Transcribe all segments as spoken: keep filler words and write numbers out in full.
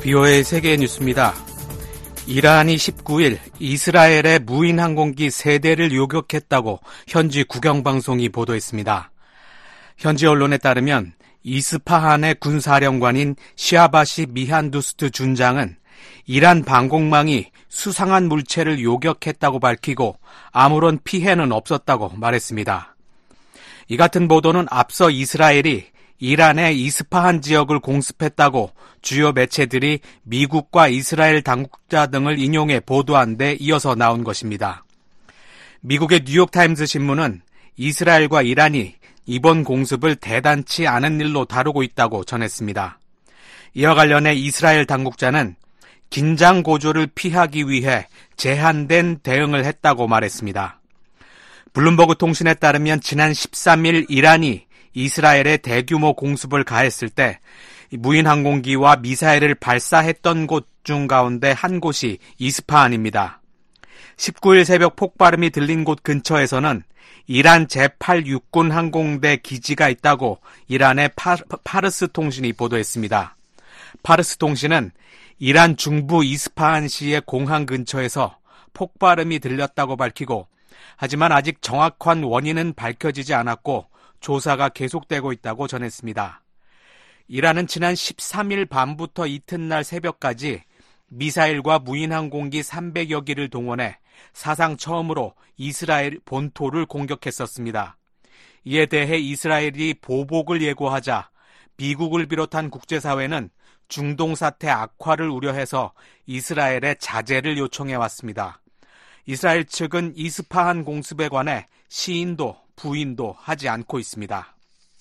비오에이 세계 뉴스입니다. 이란이 십구 일 이스라엘의 무인 항공기 세 대를 요격했다고 현지 국영방송이 보도했습니다. 현지 언론에 따르면 이스파한의 군사령관인 시아바시 미한두스트 준장은 이란 방공망이 수상한 물체를 요격했다고 밝히고 아무런 피해는 없었다고 말했습니다. 이 같은 보도는 앞서 이스라엘이 이란의 이스파한 지역을 공습했다고 주요 매체들이 미국과 이스라엘 당국자 등을 인용해 보도한 데 이어서 나온 것입니다. 미국의 뉴욕타임스 신문은 이스라엘과 이란이 이번 공습을 대단치 않은 일로 다루고 있다고 전했습니다. 이와 관련해 이스라엘 당국자는 긴장 고조를 피하기 위해 제한된 대응을 했다고 말했습니다. 블룸버그 통신에 따르면 지난 십삼 일 이란이 이스라엘에 대규모 공습을 가했을 때 무인 항공기와 미사일을 발사했던 곳 중 가운데 한 곳이 이스파한입니다. 십구 일 새벽 폭발음이 들린 곳 근처에서는 이란 제팔 육군 항공대 기지가 있다고 이란의 파, 파르스 통신이 보도했습니다. 파르스 통신은 이란 중부 이스파한시의 공항 근처에서 폭발음이 들렸다고 밝히고, 하지만 아직 정확한 원인은 밝혀지지 않았고 조사가 계속되고 있다고 전했습니다. 이란은 지난 십삼 일 밤부터 이튿날 새벽까지 미사일과 무인 항공기 삼백여 기를 동원해 사상 처음으로 이스라엘 본토를 공격했었습니다. 이에 대해 이스라엘이 보복을 예고하자 미국을 비롯한 국제사회는 중동 사태 악화를 우려해서 이스라엘의 자제를 요청해왔습니다. 이스라엘 측은 이스파한 공습에 관해 시인도 부인도 하지 않고 있습니다.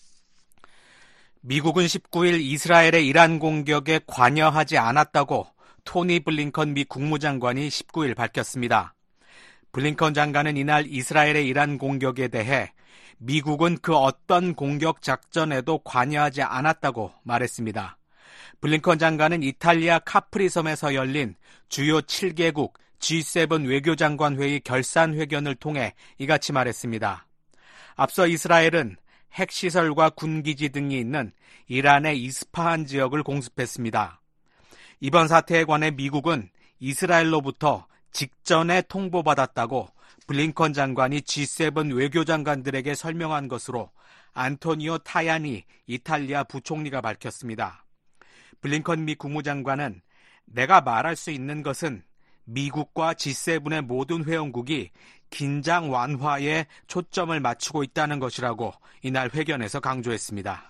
미국은 십구 일 이스라엘의 이란 공격에 관여하지 않았다고 토니 블링컨 미 국무장관이 십구 일 밝혔습니다. 블링컨 장관은 이날 이스라엘의 이란 공격에 대해 미국은 그 어떤 공격 작전에도 관여하지 않았다고 말했습니다. 블링컨 장관은 이탈리아 카프리 섬에서 열린 주요 칠 개국 지 세븐 외교장관 회의 결산 회견을 통해 이같이 말했습니다. 앞서 이스라엘은 핵시설과 군기지 등이 있는 이란의 이스파한 지역을 공습했습니다. 이번 사태에 관해 미국은 이스라엘로부터 직전에 통보받았다고 블링컨 장관이 지 세븐 외교장관들에게 설명한 것으로 안토니오 타야니 이탈리아 부총리가 밝혔습니다. 블링컨 미 국무장관은 내가 말할 수 있는 것은 미국과 지 세븐의 모든 회원국이 긴장 완화에 초점을 맞추고 있다는 것이라고 이날 회견에서 강조했습니다.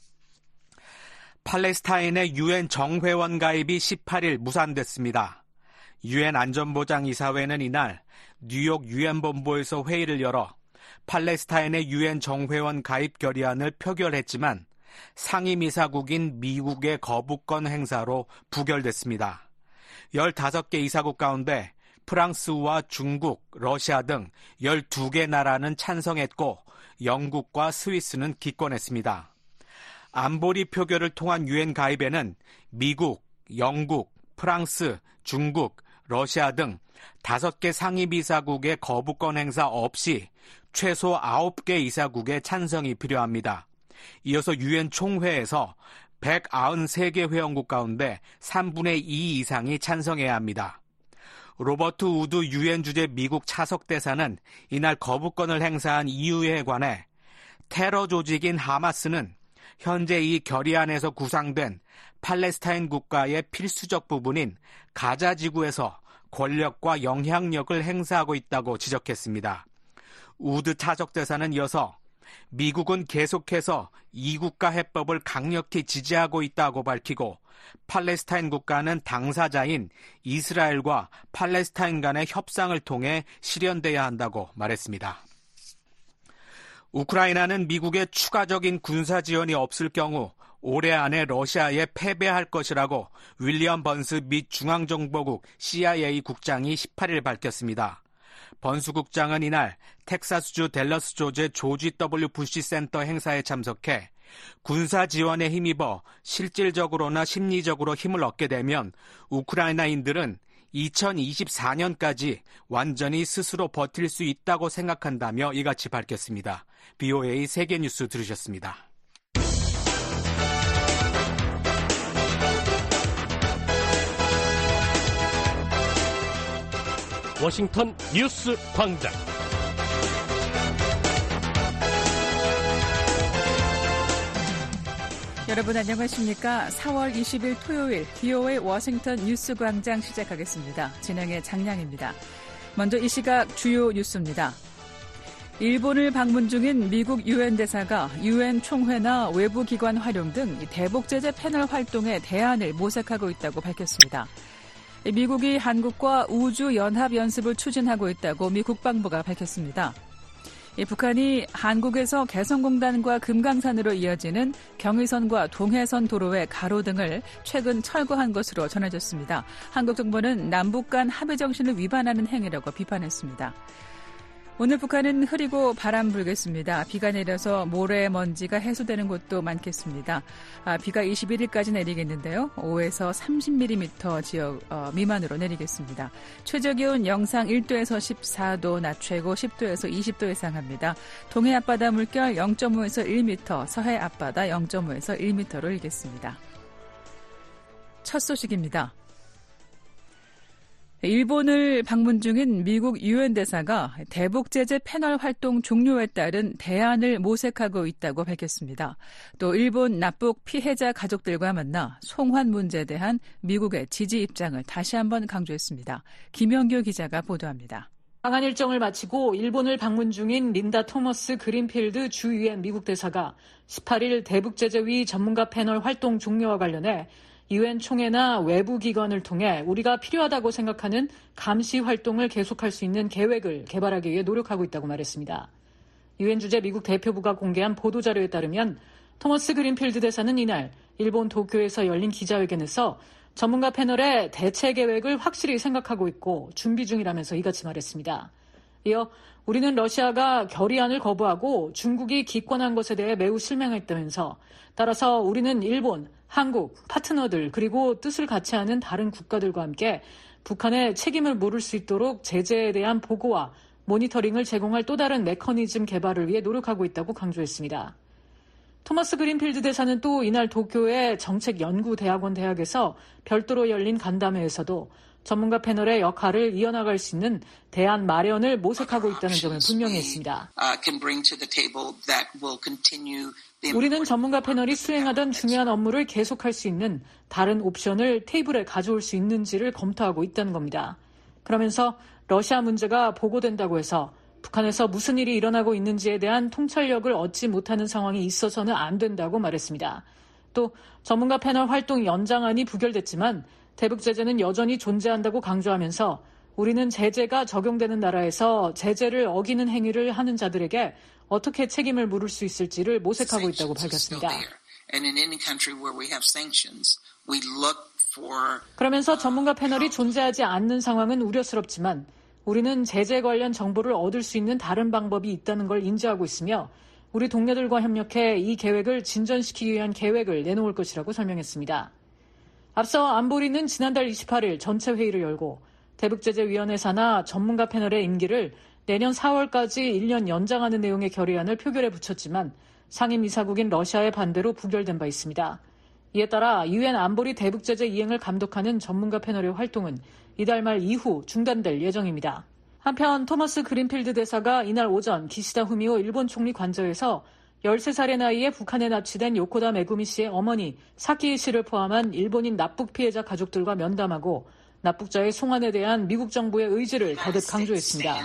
팔레스타인의 유엔 정회원 가입이 십팔 일 무산됐습니다. 유엔 안전보장이사회는 이날 뉴욕 유엔 본부에서 회의를 열어 팔레스타인의 유엔 정회원 가입 결의안을 표결했지만 상임이사국인 미국의 거부권 행사로 부결됐습니다. 열다섯 개 이사국 가운데 프랑스와 중국, 러시아 등 열두 개 나라는 찬성했고 영국과 스위스는 기권했습니다. 안보리 표결을 통한 유엔 가입에는 미국, 영국, 프랑스, 중국, 러시아 등 다섯 개 상임이사국의 거부권 행사 없이 최소 아홉 개 이사국의 찬성이 필요합니다. 이어서 유엔 총회에서 백구십삼 개 회원국 가운데 삼분의 이 이상이 찬성해야 합니다. 로버트 우드 유엔 주재 미국 차석 대사는 이날 거부권을 행사한 이유에 관해 테러 조직인 하마스는 현재 이 결의안에서 구상된 팔레스타인 국가의 필수적 부분인 가자 지구에서 권력과 영향력을 행사하고 있다고 지적했습니다. 우드 차석 대사는 이어서 미국은 계속해서 이국가 해법을 강력히 지지하고 있다고 밝히고 팔레스타인 국가는 당사자인 이스라엘과 팔레스타인 간의 협상을 통해 실현돼야 한다고 말했습니다. 우크라이나는 미국의 추가적인 군사 지원이 없을 경우 올해 안에 러시아에 패배할 것이라고 윌리엄 번스 미 중앙정보국 씨아이에이 국장이 십팔 일 밝혔습니다. 번스 국장은 이날 텍사스주 댈러스 조지 조지 더블유 부시 센터 행사에 참석해 군사 지원에 힘입어 실질적으로나 심리적으로 힘을 얻게 되면 우크라이나인들은 이천이십사 년까지 완전히 스스로 버틸 수 있다고 생각한다며 이같이 밝혔습니다. 비오에이 세계뉴스 들으셨습니다. 워싱턴 뉴스 광장. 여러분 안녕하십니까? 사월 이십일 토요일 비오에이 워싱턴 뉴스 광장 시작하겠습니다. 진행의 장량입니다. 먼저 이 시각 주요 뉴스입니다. 일본을 방문 중인 미국 유엔 대사가 유엔 총회나 외부기관 활용 등 대북제재 패널 활동에 대안을 모색하고 있다고 밝혔습니다. 미국이 한국과 우주연합연습을 추진하고 있다고 미 국방부가 밝혔습니다. 북한이 한국에서 개성공단과 금강산으로 이어지는 경의선과 동해선 도로의 가로등을 최근 철거한 것으로 전해졌습니다. 한국 정부는 남북 간 합의 정신을 위반하는 행위라고 비판했습니다. 오늘 북한은 흐리고 바람 불겠습니다. 비가 내려서 모래먼지가 해소되는 곳도 많겠습니다. 아, 비가 이십일일까지 내리겠는데요. 오에서 삼십 밀리미터 지역 어, 미만으로 내리겠습니다. 최저기온 영상 일 도에서 십사 도, 낮 최고 십 도에서 이십 도 예상합니다. 동해 앞바다 물결 영 점 오에서 일 미터, 서해 앞바다 영 점 오에서 일 미터로 일겠습니다. 첫 소식입니다. 일본을 방문 중인 미국 유엔 대사가 대북제재 패널 활동 종료에 따른 대안을 모색하고 있다고 밝혔습니다. 또 일본 납북 피해자 가족들과 만나 송환 문제에 대한 미국의 지지 입장을 다시 한번 강조했습니다. 김영규 기자가 보도합니다. 방한 일정을 마치고 일본을 방문 중인 린다 토머스 그린필드 주 유엔 미국 대사가 십팔일 대북제재위 전문가 패널 활동 종료와 관련해 유엔 총회나 외부 기관을 통해 우리가 필요하다고 생각하는 감시 활동을 계속할 수 있는 계획을 개발하기 위해 노력하고 있다고 말했습니다. 유엔 주재 미국 대표부가 공개한 보도자료에 따르면 토머스 그린필드 대사는 이날 일본 도쿄에서 열린 기자회견에서 전문가 패널의 대체 계획을 확실히 생각하고 있고 준비 중이라면서 이같이 말했습니다. 이어 우리는 러시아가 결의안을 거부하고 중국이 기권한 것에 대해 매우 실망했다면서 따라서 우리는 일본, 한국, 파트너들 그리고 뜻을 같이 하는 다른 국가들과 함께 북한의 책임을 물을 수 있도록 제재에 대한 보고와 모니터링을 제공할 또 다른 메커니즘 개발을 위해 노력하고 있다고 강조했습니다. 토머스 그린필드 대사는 또 이날 도쿄의 정책연구대학원 대학에서 별도로 열린 간담회에서도 전문가 패널의 역할을 이어나갈 수 있는 대안 마련을 모색하고 있다는 점을 분명히 했습니다. 우리는 전문가 패널이 수행하던 중요한 업무를 계속할 수 있는 다른 옵션을 테이블에 가져올 수 있는지를 검토하고 있다는 겁니다. 그러면서 러시아 문제가 보고된다고 해서 북한에서 무슨 일이 일어나고 있는지에 대한 통찰력을 얻지 못하는 상황이 있어서는 안 된다고 말했습니다. 또 전문가 패널 활동 연장안이 부결됐지만 대북 제재는 여전히 존재한다고 강조하면서 우리는 제재가 적용되는 나라에서 제재를 어기는 행위를 하는 자들에게 어떻게 책임을 물을 수 있을지를 모색하고 있다고 밝혔습니다. 그러면서 전문가 패널이 존재하지 않는 상황은 우려스럽지만 우리는 제재 관련 정보를 얻을 수 있는 다른 방법이 있다는 걸 인지하고 있으며 우리 동료들과 협력해 이 계획을 진전시키기 위한 계획을 내놓을 것이라고 설명했습니다. 앞서 안보리는 지난달 이십팔일 전체 회의를 열고 대북제재위원회 산하 전문가 패널의 임기를 내년 사월까지 일 년 연장하는 내용의 결의안을 표결에 붙였지만 상임이사국인 러시아의 반대로 부결된 바 있습니다. 이에 따라 유엔 안보리 대북제재 이행을 감독하는 전문가 패널의 활동은 이달 말 이후 중단될 예정입니다. 한편 토머스 그린필드 대사가 이날 오전 기시다 후미오 일본 총리 관저에서 열세 살의 나이에 북한에 납치된 요코다 메구미 씨의 어머니 사키 씨를 포함한 일본인 납북 피해자 가족들과 면담하고 납북자의 송환에 대한 미국 정부의 의지를 거듭 강조했습니다.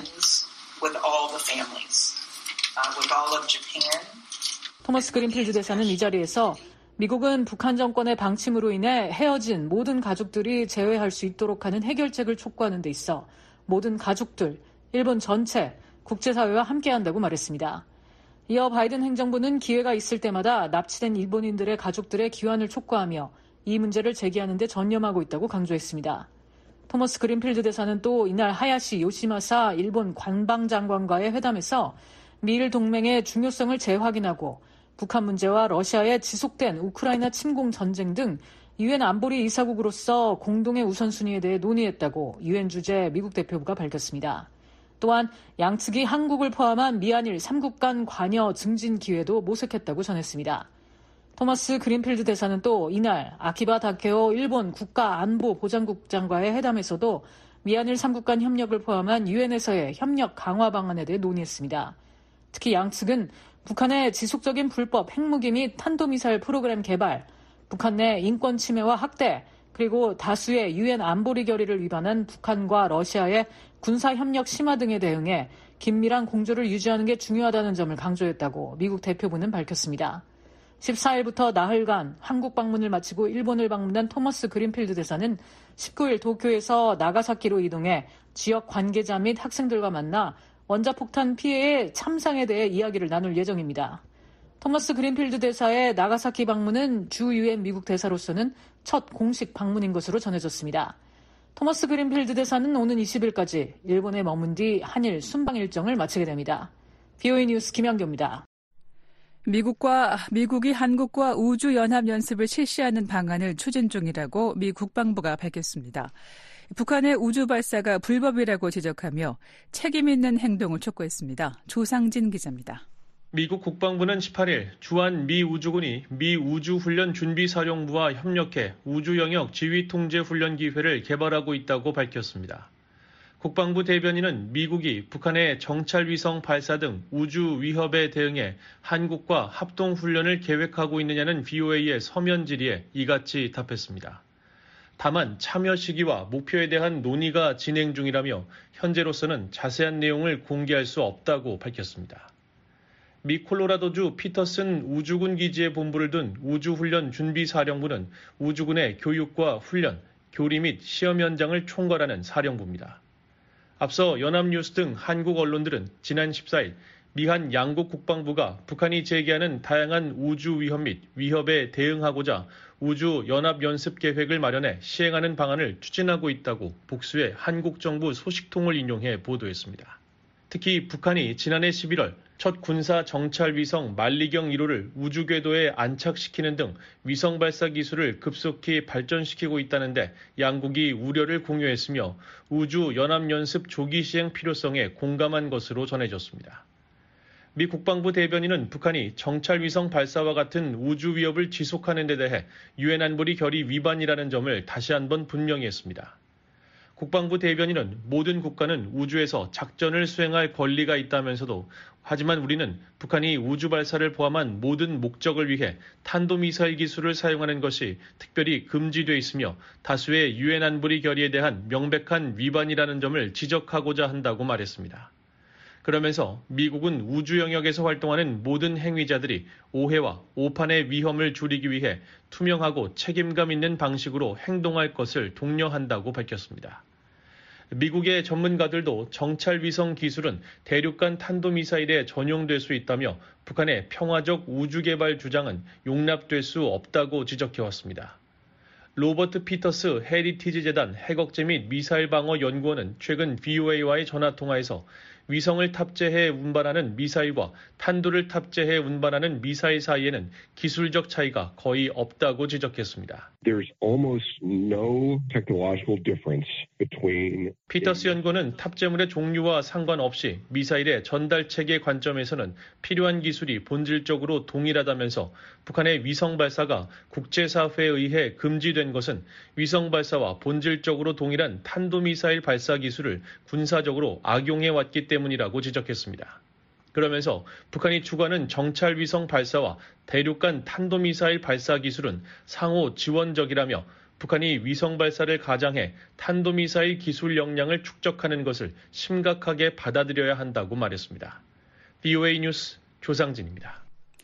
토머스 그린필드 대사는 이 자리에서 미국은 북한 정권의 방침으로 인해 헤어진 모든 가족들이 재회할 수 있도록 하는 해결책을 촉구하는 데 있어 모든 가족들, 일본 전체, 국제사회와 함께한다고 말했습니다. 이어 바이든 행정부는 기회가 있을 때마다 납치된 일본인들의 가족들의 귀환을 촉구하며 이 문제를 제기하는 데 전념하고 있다고 강조했습니다. 토머스 그린필드 대사는 또 이날 하야시 요시마사 일본 관방장관과의 회담에서 미일 동맹의 중요성을 재확인하고 북한 문제와 러시아의 지속된 우크라이나 침공 전쟁 등 유엔 안보리 이사국으로서 공동의 우선순위에 대해 논의했다고 유엔 주재 미국 대표부가 밝혔습니다. 또한 양측이 한국을 포함한 미한일 삼 국 간 관여 증진 기회도 모색했다고 전했습니다. 토머스 그린필드 대사는 또 이날 아키바 다케오 일본 국가안보보장국장과의 회담에서도 미한일 삼국 간 협력을 포함한 유엔에서의 협력 강화 방안에 대해 논의했습니다. 특히 양측은 북한의 지속적인 불법 핵무기 및 탄도미사일 프로그램 개발, 북한 내 인권 침해와 학대, 그리고 다수의 유엔 안보리 결의를 위반한 북한과 러시아의 군사협력 심화 등에 대응해 긴밀한 공조를 유지하는 게 중요하다는 점을 강조했다고 미국 대표부는 밝혔습니다. 십사일부터 나흘간 한국 방문을 마치고 일본을 방문한 토머스 그린필드 대사는 십구일 도쿄에서 나가사키로 이동해 지역 관계자 및 학생들과 만나 원자폭탄 피해의 참상에 대해 이야기를 나눌 예정입니다. 토머스 그린필드 대사의 나가사키 방문은 주 유엔 미국 대사로서는 첫 공식 방문인 것으로 전해졌습니다. 토머스 그린필드 대사는 오는 이십일까지 일본에 머문 뒤 한일 순방 일정을 마치게 됩니다. 비오이 뉴스 김양교입니다. 미국과 미국이 한국과 우주연합연습을 실시하는 방안을 추진 중이라고 미 국방부가 밝혔습니다. 북한의 우주 발사가 불법이라고 지적하며 책임 있는 행동을 촉구했습니다. 조상진 기자입니다. 미국 국방부는 십팔일 주한 미 우주군이 미 우주훈련준비사령부와 협력해 우주영역 지휘통제훈련 기회를 개발하고 있다고 밝혔습니다. 국방부 대변인은 미국이 북한의 정찰위성 발사 등 우주 위협에 대응해 한국과 합동훈련을 계획하고 있느냐는 비오에이의 서면 질의에 이같이 답했습니다. 다만 참여 시기와 목표에 대한 논의가 진행 중이라며 현재로서는 자세한 내용을 공개할 수 없다고 밝혔습니다. 미 콜로라도주 피터슨 우주군 기지에 본부를 둔 우주훈련 준비사령부는 우주군의 교육과 훈련, 교리 및 시험 현장을 총괄하는 사령부입니다. 앞서 연합뉴스 등 한국 언론들은 지난 십사일 미한 양국 국방부가 북한이 제기하는 다양한 우주 위협 및 위협에 대응하고자 우주 연합 연습 계획을 마련해 시행하는 방안을 추진하고 있다고 복수의 한국 정부 소식통을 인용해 보도했습니다. 특히 북한이 지난해 십일월 첫 군사 정찰 위성 만리경 일 호를 우주 궤도에 안착시키는 등 위성 발사 기술을 급속히 발전시키고 있다는데 양국이 우려를 공유했으며 우주 연합 연습 조기 시행 필요성에 공감한 것으로 전해졌습니다. 미 국방부 대변인은 북한이 정찰 위성 발사와 같은 우주 위협을 지속하는 데 대해 유엔 안보리 결의 위반이라는 점을 다시 한번 분명히 했습니다. 국방부 대변인은 모든 국가는 우주에서 작전을 수행할 권리가 있다면서도 하지만 우리는 북한이 우주 발사를 포함한 모든 목적을 위해 탄도미사일 기술을 사용하는 것이 특별히 금지돼 있으며 다수의 유엔 안보리 결의에 대한 명백한 위반이라는 점을 지적하고자 한다고 말했습니다. 그러면서 미국은 우주 영역에서 활동하는 모든 행위자들이 오해와 오판의 위험을 줄이기 위해 투명하고 책임감 있는 방식으로 행동할 것을 독려한다고 밝혔습니다. 미국의 전문가들도 정찰 위성 기술은 대륙간 탄도미사일에 전용될 수 있다며 북한의 평화적 우주 개발 주장은 용납될 수 없다고 지적해왔습니다. 로버트 피터스 헤리티지 재단 핵억제 및 미사일 방어 연구원은 최근 비오에이와의 전화통화에서 위성을 탑재해 운반하는 미사일과 탄두를 탑재해 운반하는 미사일 사이에는 기술적 차이가 거의 없다고 지적했습니다. There's almost no technological difference between 피터스 연구원은 탑재물의 종류와 상관없이 미사일의 전달 체계 관점에서는 필요한 기술이 본질적으로 동일하다면서 북한의 위성 발사가 국제사회에 의해 금지된 것은 위성 발사와 본질적으로 동일한 탄도미사일 발사 기술을 군사적으로 악용해 왔기 때문이라고 지적했습니다. 그러면서 북한이 추구하는 정찰 위성 발사와 대륙간 탄도미사일 발사 기술은 상호 지원적이라며 북한이 위성 발사를 가장해 탄도미사일 기술 역량을 축적하는 것을 심각하게 받아들여야 한다고 말했습니다. 비오에이 뉴스 조상진입니다.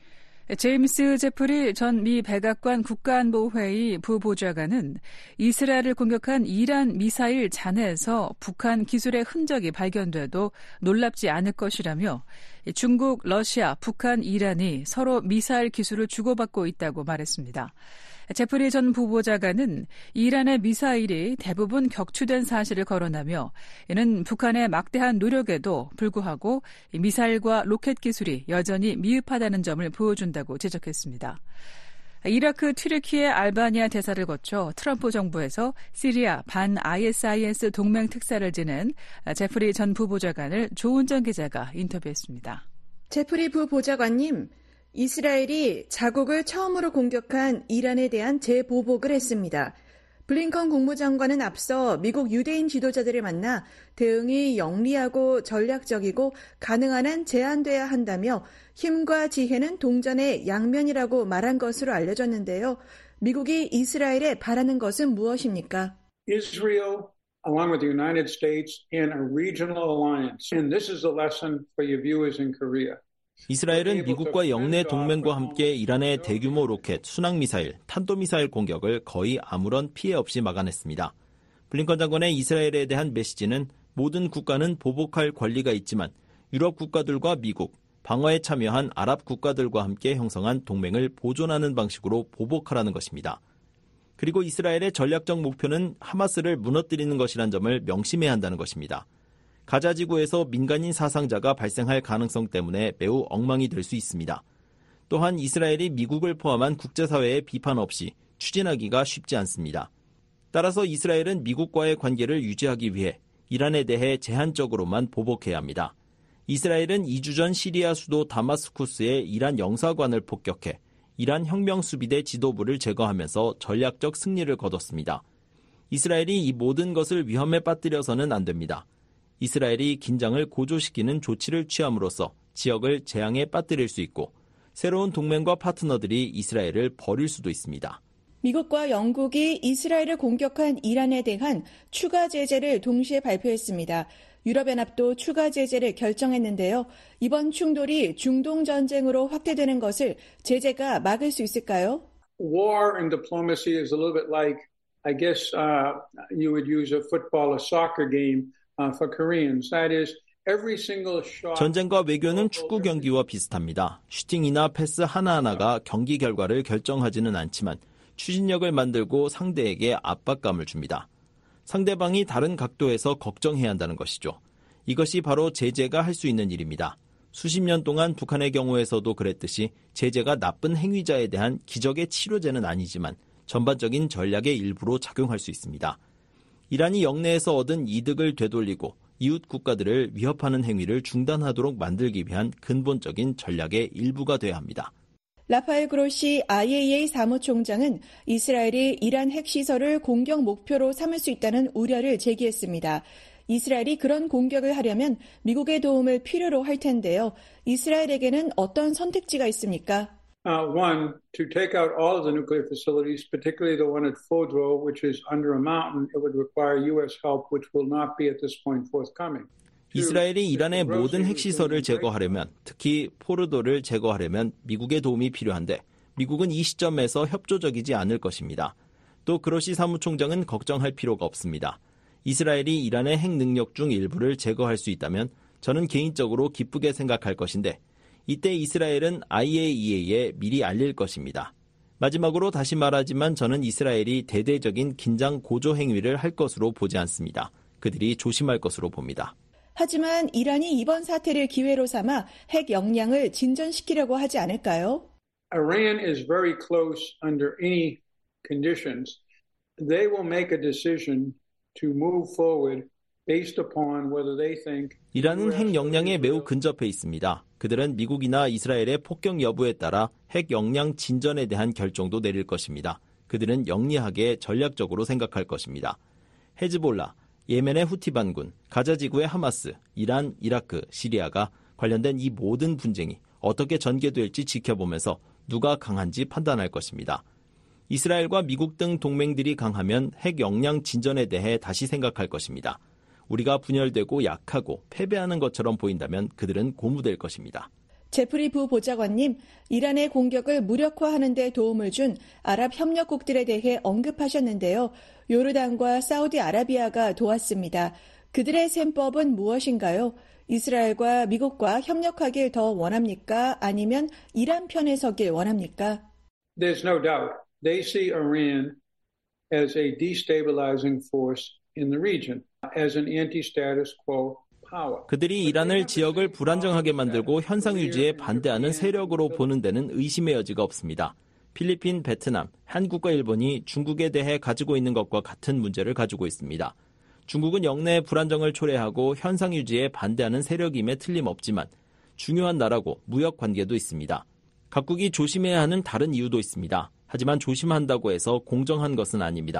제임스 제프리 전 미 백악관 국가안보회의 부보좌관은 이스라엘을 공격한 이란 미사일 잔해에서 북한 기술의 흔적이 발견돼도 놀랍지 않을 것이라며 중국, 러시아, 북한, 이란이 서로 미사일 기술을 주고받고 있다고 말했습니다. 제프리 전 부보좌관은 이란의 미사일이 대부분 격추된 사실을 거론하며 이는 북한의 막대한 노력에도 불구하고 미사일과 로켓 기술이 여전히 미흡하다는 점을 보여준다고 지적했습니다. 이라크 튀르키예 알바니아 대사를 거쳐 트럼프 정부에서 시리아 반 아이에스아이에스 동맹 특사를 지낸 제프리 전 부보좌관을 조은정 기자가 인터뷰했습니다. 제프리 부보좌관님, 이스라엘이 자국을 처음으로 공격한 이란에 대한 재보복을 했습니다. 블링컨 국무장관은 앞서 미국 유대인 지도자들을 만나 대응이 영리하고 전략적이고 가능한 한 제한돼야 한다며 힘과 지혜는 동전의 양면이라고 말한 것으로 알려졌는데요. 미국이 이스라엘에 바라는 것은 무엇입니까? Israel, along with the United States, in a regional alliance. And this is a lesson for your viewers in Korea. 이스라엘은 미국과 영내 동맹과 함께 이란의 대규모 로켓, 순항미사일, 탄도미사일 공격을 거의 아무런 피해 없이 막아냈습니다. 블링컨 장관의 이스라엘에 대한 메시지는 모든 국가는 보복할 권리가 있지만 유럽 국가들과 미국, 방어에 참여한 아랍 국가들과 함께 형성한 동맹을 보존하는 방식으로 보복하라는 것입니다. 그리고 이스라엘의 전략적 목표는 하마스를 무너뜨리는 것이란 점을 명심해야 한다는 것입니다. 가자 지구에서 민간인 사상자가 발생할 가능성 때문에 매우 엉망이 될 수 있습니다. 또한 이스라엘이 미국을 포함한 국제사회의 비판 없이 추진하기가 쉽지 않습니다. 따라서 이스라엘은 미국과의 관계를 유지하기 위해 이란에 대해 제한적으로만 보복해야 합니다. 이스라엘은 이 주 전 시리아 수도 다마스쿠스의 이란 영사관을 폭격해 이란 혁명수비대 지도부를 제거하면서 전략적 승리를 거뒀습니다. 이스라엘이 이 모든 것을 위험에 빠뜨려서는 안 됩니다. 이스라엘이 긴장을 고조시키는 조치를 취함으로써 지역을 재앙에 빠뜨릴 수 있고 새로운 동맹과 파트너들이 이스라엘을 버릴 수도 있습니다. 미국과 영국이 이스라엘을 공격한 이란에 대한 추가 제재를 동시에 발표했습니다. 유럽연합도 추가 제재를 결정했는데요. 이번 충돌이 중동 전쟁으로 확대되는 것을 제재가 막을 수 있을까요? War and diplomacy is a little bit like, I guess uh, you would use a football or soccer game uh, for Koreans. That is, every single shot. 전쟁과 외교는 축구 경기와 비슷합니다. 슈팅이나 패스 하나하나가 경기 결과를 결정하지는 않지만 추진력을 만들고 상대에게 압박감을 줍니다. 상대방이 다른 각도에서 걱정해야 한다는 것이죠. 이것이 바로 제재가 할 수 있는 일입니다. 수십 년 동안 북한의 경우에서도 그랬듯이 제재가 나쁜 행위자에 대한 기적의 치료제는 아니지만 전반적인 전략의 일부로 작용할 수 있습니다. 이란이 영내에서 얻은 이득을 되돌리고 이웃 국가들을 위협하는 행위를 중단하도록 만들기 위한 근본적인 전략의 일부가 돼야 합니다. 라파엘 그로시 아이에이이에이 사무총장은 이스라엘이 이란 핵시설을 공격 목표로 삼을 수 있다는 우려를 제기했습니다. 이스라엘이 그런 공격을 하려면 미국의 도움을 필요로 할 텐데요. 이스라엘에게는 어떤 선택지가 있습니까? Uh, one, to take out all of the nuclear facilities, particularly the one at Fordow, which is under a mountain, it would require U S help, which will not be at this point forthcoming. 이스라엘이 이란의 모든 핵시설을 제거하려면, 특히 포르도를 제거하려면 미국의 도움이 필요한데 미국은 이 시점에서 협조적이지 않을 것입니다. 또 그로시 사무총장은 걱정할 필요가 없습니다. 이스라엘이 이란의 핵 능력 중 일부를 제거할 수 있다면 저는 개인적으로 기쁘게 생각할 것인데 이때 이스라엘은 아이에이이에이에 미리 알릴 것입니다. 마지막으로 다시 말하지만 저는 이스라엘이 대대적인 긴장 고조 행위를 할 것으로 보지 않습니다. 그들이 조심할 것으로 봅니다. 하지만 이란이 이번 사태를 기회로 삼아 핵 역량을 진전시키려고 하지 않을까요? Iran is very close under any conditions. They will make a decision to move forward based upon whether they think 이란은 핵 역량에 매우 근접해 있습니다. 그들은 미국이나 이스라엘의 폭격 여부에 따라 핵 역량 진전에 대한 결정도 내릴 것입니다. 그들은 영리하게 전략적으로 생각할 것입니다. 헤즈볼라, 예멘의 후티 반군, 가자 지구의 하마스, 이란, 이라크, 시리아가 관련된 이 모든 분쟁이 어떻게 전개될지 지켜보면서 누가 강한지 판단할 것입니다. 이스라엘과 미국 등 동맹들이 강하면 핵 역량 진전에 대해 다시 생각할 것입니다. 우리가 분열되고 약하고 패배하는 것처럼 보인다면 그들은 고무될 것입니다. 제프리 부보좌관님, 이란의 공격을 무력화하는 데 도움을 준 아랍 협력국들에 대해 언급하셨는데요. 요르단과 사우디아라비아가 도왔습니다. 그들의 셈법은 무엇인가요? 이스라엘과 미국과 협력하길 더 원합니까? 아니면 이란 편에 서길 원합니까? There's no doubt. They see Iran as a destabilizing force in the region, as an anti-status quo power. 그들이 이란을 지역을 불안정하게 만들고 현상 유지에 반대하는 세력으로 보는 데는 의심의 여지가 없습니다. 필리핀, 베트남, 한국과 일본이 중국에 대해 가지고 있는 것과 같은 문제를 가지고 있습니다. 중국은 영내의 불안정을 초래하고 현상 유지에 반대하는 세력임에 틀림없지만 중요한 나라고 무역 관계도 있습니다. 각국이 조심해야 하는 다른 이유도 있습니다. 하지만 조심한다고 해서 공정한 것은 아닙니다.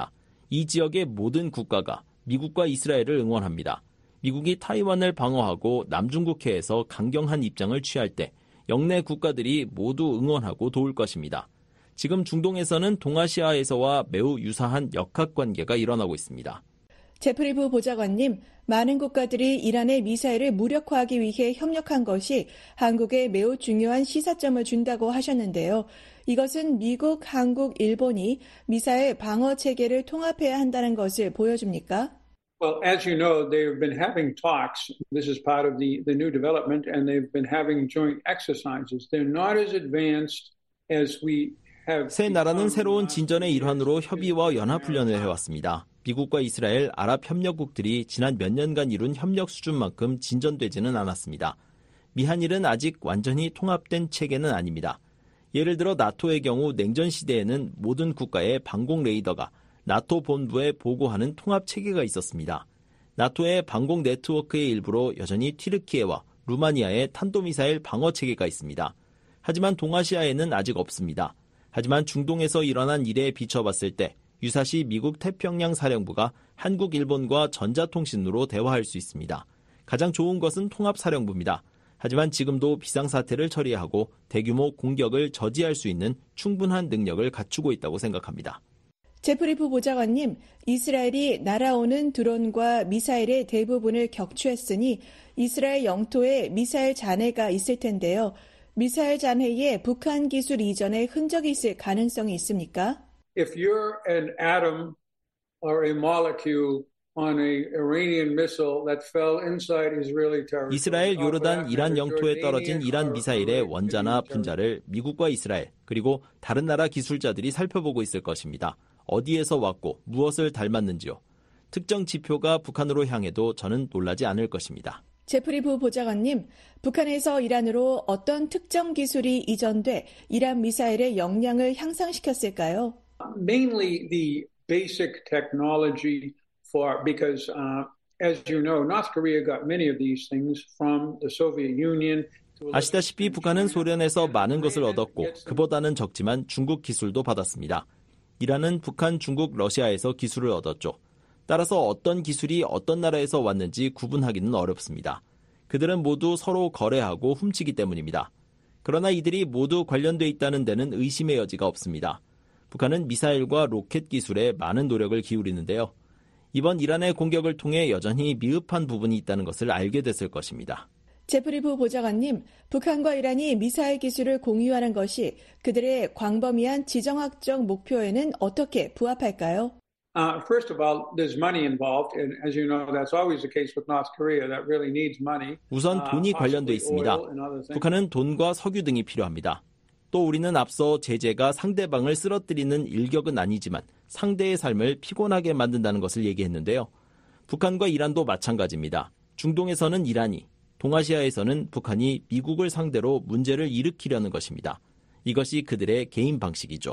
이 지역의 모든 국가가 미국과 이스라엘을 응원합니다. 미국이 타이완을 방어하고 남중국해에서 강경한 입장을 취할 때 영내 국가들이 모두 응원하고 도울 것입니다. 지금 중동에서는 동아시아에서와 매우 유사한 역학관계가 일어나고 있습니다. 제프리 부 보좌관님, 많은 국가들이 이란의 미사일을 무력화하기 위해 협력한 것이 한국에 매우 중요한 시사점을 준다고 하셨는데요. 이것은 미국, 한국, 일본이 미사일 방어 체계를 통합해야 한다는 것을 보여줍니까? Well, as you know, they've been having talks. This is part of the, the new development, and they've been having joint exercises. They're not as advanced as we have. 세 나라는 새로운 진전의 일환으로 협의와 연합훈련을 해왔습니다. 미국과 이스라엘, 아랍협력국들이 지난 몇 년간 이룬 협력 수준만큼 진전되지는 않았습니다. 미한일은 아직 완전히 통합된 체계는 아닙니다. 예를 들어 나토의 경우 냉전 시대에는 모든 국가의 방공 레이더가 나토 본부에 보고하는 통합 체계가 있었습니다. 나토의 방공 네트워크의 일부로 여전히 튀르키예와 루마니아의 탄도미사일 방어 체계가 있습니다. 하지만 동아시아에는 아직 없습니다. 하지만 중동에서 일어난 일에 비춰봤을 때 유사시 미국 태평양 사령부가 한국, 일본과 전자통신으로 대화할 수 있습니다. 가장 좋은 것은 통합사령부입니다. 하지만 지금도 비상사태를 처리하고 대규모 공격을 저지할 수 있는 충분한 능력을 갖추고 있다고 생각합니다. 제프리 부 보좌관님, 이스라엘이 날아오는 드론과 미사일의 대부분을 격추했으니 이스라엘 영토에 미사일 잔해가 있을 텐데요. 미사일 잔해에 북한 기술 이전의 흔적이 있을 가능성이 있습니까? If you're an atom or a molecule on a Iranian missile that fell inside Israeli territory. 이스라엘, 요르단, 이란 영토에 떨어진 이란 미사일의 원자나 분자를 미국과 이스라엘 그리고 다른 나라 기술자들이 살펴보고 있을 것입니다. 어디에서 왔고 무엇을 닮았는지요. 특정 지표가 북한으로 향해도 저는 놀라지 않을 것입니다. 제프리 부 보좌관님, 북한에서 이란으로 어떤 특정 기술이 이전돼 이란 미사일의 역량을 향상시켰을까요? Mainly the basic technology for, because uh, as you know, North Korea got many of these things from the Soviet Union. 아시다시피 북한은 소련에서 많은 것을 얻었고 그보다는 적지만 중국 기술도 받았습니다. 이란은 북한, 중국, 러시아에서 기술을 얻었죠. 따라서 어떤 기술이 어떤 나라에서 왔는지 구분하기는 어렵습니다. 그들은 모두 서로 거래하고 훔치기 때문입니다. 그러나 이들이 모두 관련돼 있다는 데는 의심의 여지가 없습니다. 북한은 미사일과 로켓 기술에 많은 노력을 기울이는데요. 이번 이란의 공격을 통해 여전히 미흡한 부분이 있다는 것을 알게 됐을 것입니다. 제프리 부 보좌관님, 북한과 이란이 미사일 기술을 공유하는 것이 그들의 광범위한 지정학적 목표에는 어떻게 부합할까요? Uh, first of all, there's money involved, and as you know, that's always the case with North Korea. That really needs money. 우선 돈이 관련돼 있습니다. 북한은 돈과 석유 등이 필요합니다. 또 우리는 앞서 제재가 상대방을 쓰러뜨리는 일격은 아니지만 상대의 삶을 피곤하게 만든다는 것을 얘기했는데요. 북한과 이란도 마찬가지입니다. 중동에서는 이란이, 동아시아에서는 북한이 미국을 상대로 문제를 일으키려는 것입니다. 이것이 그들의 개인 방식이죠.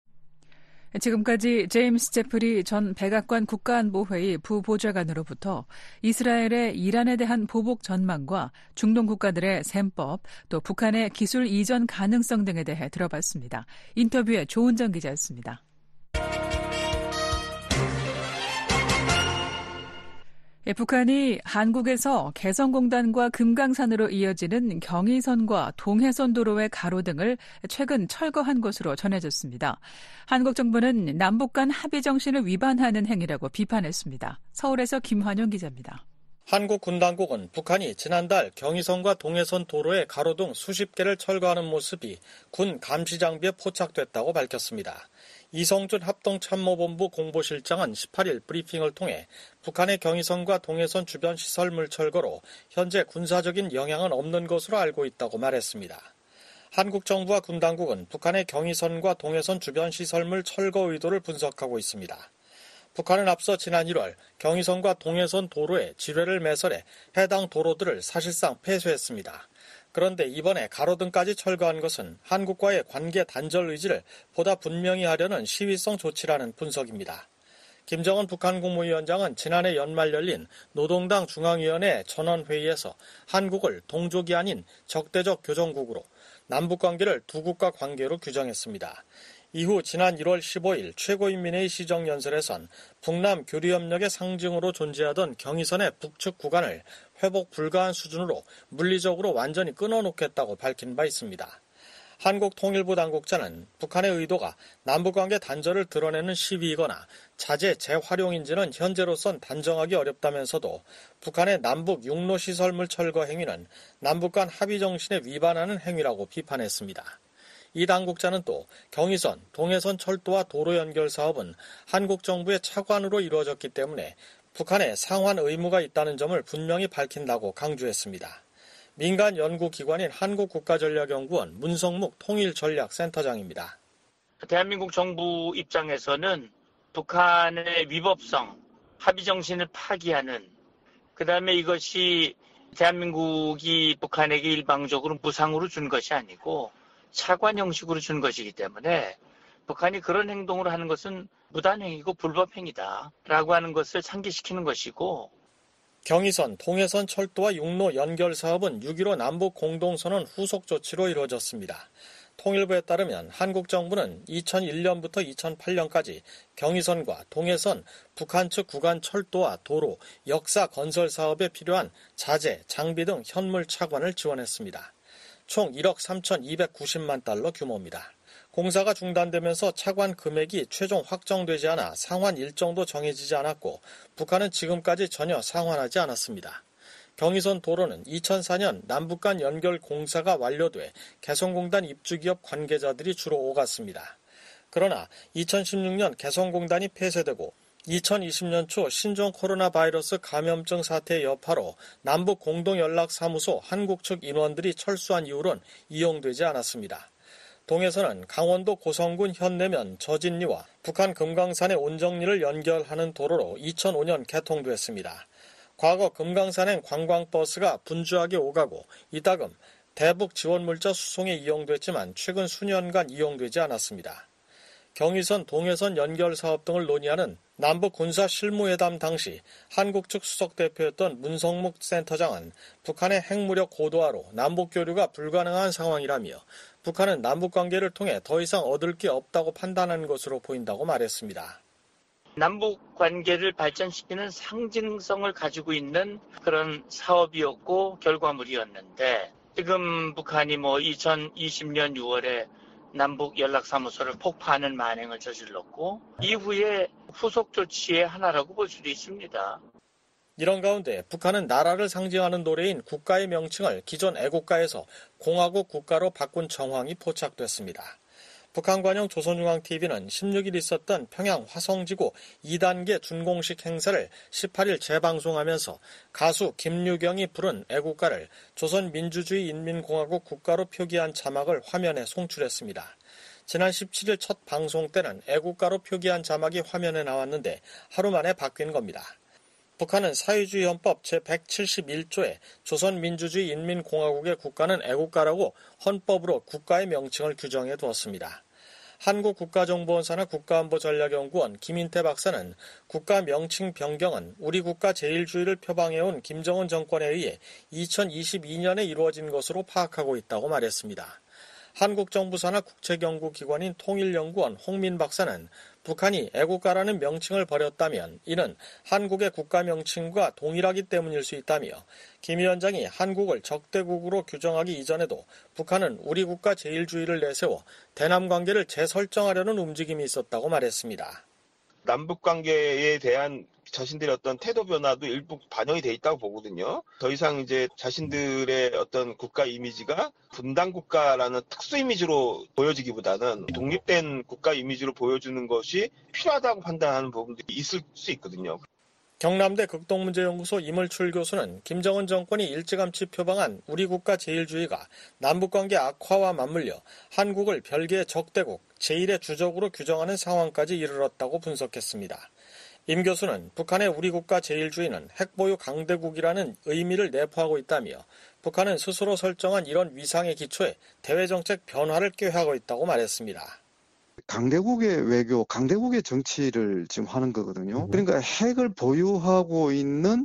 지금까지 제임스 제프리 전 백악관 국가안보회의 부보좌관으로부터 이스라엘의 이란에 대한 보복 전망과 중동 국가들의 셈법, 또 북한의 기술 이전 가능성 등에 대해 들어봤습니다. 인터뷰에 조은정 기자였습니다. 북한이 한국에서 개성공단과 금강산으로 이어지는 경의선과 동해선 도로의 가로 등을 최근 철거한 것으로 전해졌습니다. 한국 정부는 남북 간 합의 정신을 위반하는 행위라고 비판했습니다. 서울에서 김환영 기자입니다. 한국 군 당국은 북한이 지난달 경의선과 동해선 도로의 가로등 수십 개를 철거하는 모습이 군 감시 장비에 포착됐다고 밝혔습니다. 이성준 합동참모본부 공보실장은 십팔 일 브리핑을 통해 북한의 경의선과 동해선 주변 시설물 철거로 현재 군사적인 영향은 없는 것으로 알고 있다고 말했습니다. 한국 정부와 군 당국은 북한의 경의선과 동해선 주변 시설물 철거 의도를 분석하고 있습니다. 북한은 앞서 지난 일월 경의선과 동해선 도로에 지뢰를 매설해 해당 도로들을 사실상 폐쇄했습니다. 그런데 이번에 가로등까지 철거한 것은 한국과의 관계 단절 의지를 보다 분명히 하려는 시위성 조치라는 분석입니다. 김정은 북한 국무위원장은 지난해 연말 열린 노동당 중앙위원회 전원회의에서 한국을 동족이 아닌 적대적 교정국으로 남북관계를 두 국가 관계로 규정했습니다. 이후 지난 일월 십오일 최고인민회의 시정연설에선 북남 교류협력의 상징으로 존재하던 경의선의 북측 구간을 회복 불가한 수준으로 물리적으로 완전히 끊어놓겠다고 밝힌 바 있습니다. 한국통일부 당국자는 북한의 의도가 남북관계 단절을 드러내는 시위이거나 자재 재활용인지는 현재로선 단정하기 어렵다면서도 북한의 남북 육로시설물 철거 행위는 남북 간 합의 정신에 위반하는 행위라고 비판했습니다. 이 당국자는 또 경의선, 동해선 철도와 도로 연결 사업은 한국 정부의 차관으로 이루어졌기 때문에 북한에 상환 의무가 있다는 점을 분명히 밝힌다고 강조했습니다. 민간 연구기관인 한국국가전략연구원 문성묵 통일전략센터장입니다. 대한민국 정부 입장에서는 북한의 위법성, 합의 정신을 파기하는, 그다음에 이것이 대한민국이 북한에게 일방적으로 무상으로 준 것이 아니고 차관 형식으로 준 것이기 때문에 북한이 그런 행동을 하는 것은 무단행위고 불법행위다라고 하는 것을 상기시키는 것이고, 경의선, 동해선 철도와 육로 연결 사업은 육점일오 남북 공동선언 후속 조치로 이루어졌습니다. 통일부에 따르면 한국 정부는 이천일년부터 이천팔년까지 경의선과 동해선, 북한 측 구간 철도와 도로, 역사 건설 사업에 필요한 자재, 장비 등 현물 차관을 지원했습니다. 총 일억 삼천이백구십만 달러 규모입니다. 공사가 중단되면서 차관 금액이 최종 확정되지 않아 상환 일정도 정해지지 않았고 북한은 지금까지 전혀 상환하지 않았습니다. 경의선 도로는 이천사년 남북 간 연결 공사가 완료돼 개성공단 입주기업 관계자들이 주로 오갔습니다. 그러나 이천십육년 개성공단이 폐쇄되고 이천이십년 초 신종 코로나 바이러스 감염증 사태의 여파로 남북 공동연락사무소 한국 측 인원들이 철수한 이후로는 이용되지 않았습니다. 동해선은 강원도 고성군 현내면 저진리와 북한 금강산의 온정리를 연결하는 도로로 이천오년 개통됐습니다. 과거 금강산행 관광버스가 분주하게 오가고 이따금 대북 지원물자 수송에 이용됐지만 최근 수년간 이용되지 않았습니다. 경의선, 동해선 연결 사업 등을 논의하는 남북 군사 실무회담 당시 한국 측 수석대표였던 문성묵 센터장은 북한의 핵무력 고도화로 남북 교류가 불가능한 상황이라며 북한은 남북 관계를 통해 더 이상 얻을 게 없다고 판단하는 것으로 보인다고 말했습니다. 남북 관계를 발전시키는 상징성을 가지고 있는 그런 사업이었고 결과물이었는데, 지금 북한이 뭐 이천이십년 유월에 남북 연락사무소를 폭파하는 만행을 저질렀고 이후에 후속 조치의 하나라고 볼 수도 있습니다. 이런 가운데 북한은 나라를 상징하는 노래인 국가의 명칭을 기존 애국가에서 공화국 국가로 바꾼 정황이 포착됐습니다. 북한 관영 조선중앙티비는 십육일 있었던 평양 화성지구 이단계 준공식 행사를 십팔일 재방송하면서 가수 김유경이 부른 애국가를 조선민주주의인민공화국 국가로 표기한 자막을 화면에 송출했습니다. 지난 십칠일 첫 방송 때는 애국가로 표기한 자막이 화면에 나왔는데 하루 만에 바뀐 겁니다. 북한은 사회주의 헌법 제백칠십일조에 조선민주주의인민공화국의 국가는 애국가라고 헌법으로 국가의 명칭을 규정해 두었습니다. 한국국가정보원사나 국가안보전략연구원 김인태 박사는 국가 명칭 변경은 우리 국가 제일주의를 표방해온 김정은 정권에 의해 이천이십이년에 이루어진 것으로 파악하고 있다고 말했습니다. 한국정부사나 국책연구기관인 통일연구원 홍민 박사는 북한이 애국가라는 명칭을 버렸다면 이는 한국의 국가 명칭과 동일하기 때문일 수 있다며 김 위원장이 한국을 적대국으로 규정하기 이전에도 북한은 우리 국가 제일주의를 내세워 대남 관계를 재설정하려는 움직임이 있었다고 말했습니다. 남북 관계에 대한 자신들의 어떤 태도 변화도 일부 반영이 돼 있다고 보거든요. 더 이상 이제 자신들의 어떤 국가 이미지가 분단 국가라는 특수 이미지로 보여지기보다는 독립된 국가 이미지로 보여주는 것이 필요하다고 판단하는 부분도 있을 수 있거든요. 경남대 극동문제연구소 이물출 교수는 김정은 정권이 일찌감치 표방한 우리 국가 제일주의가 남북관계 악화와 맞물려 한국을 별개의 적대국, 제일의 주적으로 규정하는 상황까지 이르렀다고 분석했습니다. 임 교수는 북한의 우리 국가 제일주의는 핵보유 강대국이라는 의미를 내포하고 있다며 북한은 스스로 설정한 이런 위상의 기초에 대외정책 변화를 꾀하고 있다고 말했습니다. 강대국의 외교, 강대국의 정치를 지금 하는 거거든요. 그러니까 핵을 보유하고 있는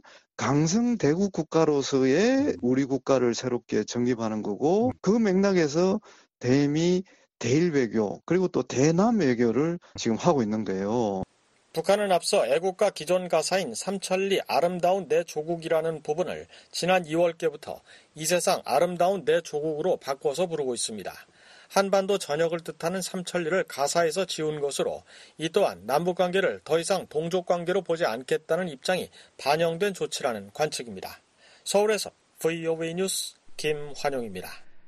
강성대국 국가로서의 우리 국가를 새롭게 정립하는 거고 그 맥락에서 대미 대일 외교 그리고 또 대남 외교를 지금 하고 있는 거예요. 북한은 앞서 애국가 기존 가사인 삼천리 아름다운 내 조국이라는 부분을 지난 이월께부터 이 세상 아름다운 내 조국으로 바꿔서 부르고 있습니다. 한반도 전역을 뜻하는 삼천리를 가사에서 지운 것으로 이 또한 남북관계를 더 이상 동족관계로 보지 않겠다는 입장이 반영된 조치라는 관측입니다. 서울에서 브이오에이 뉴스 김환용입니다.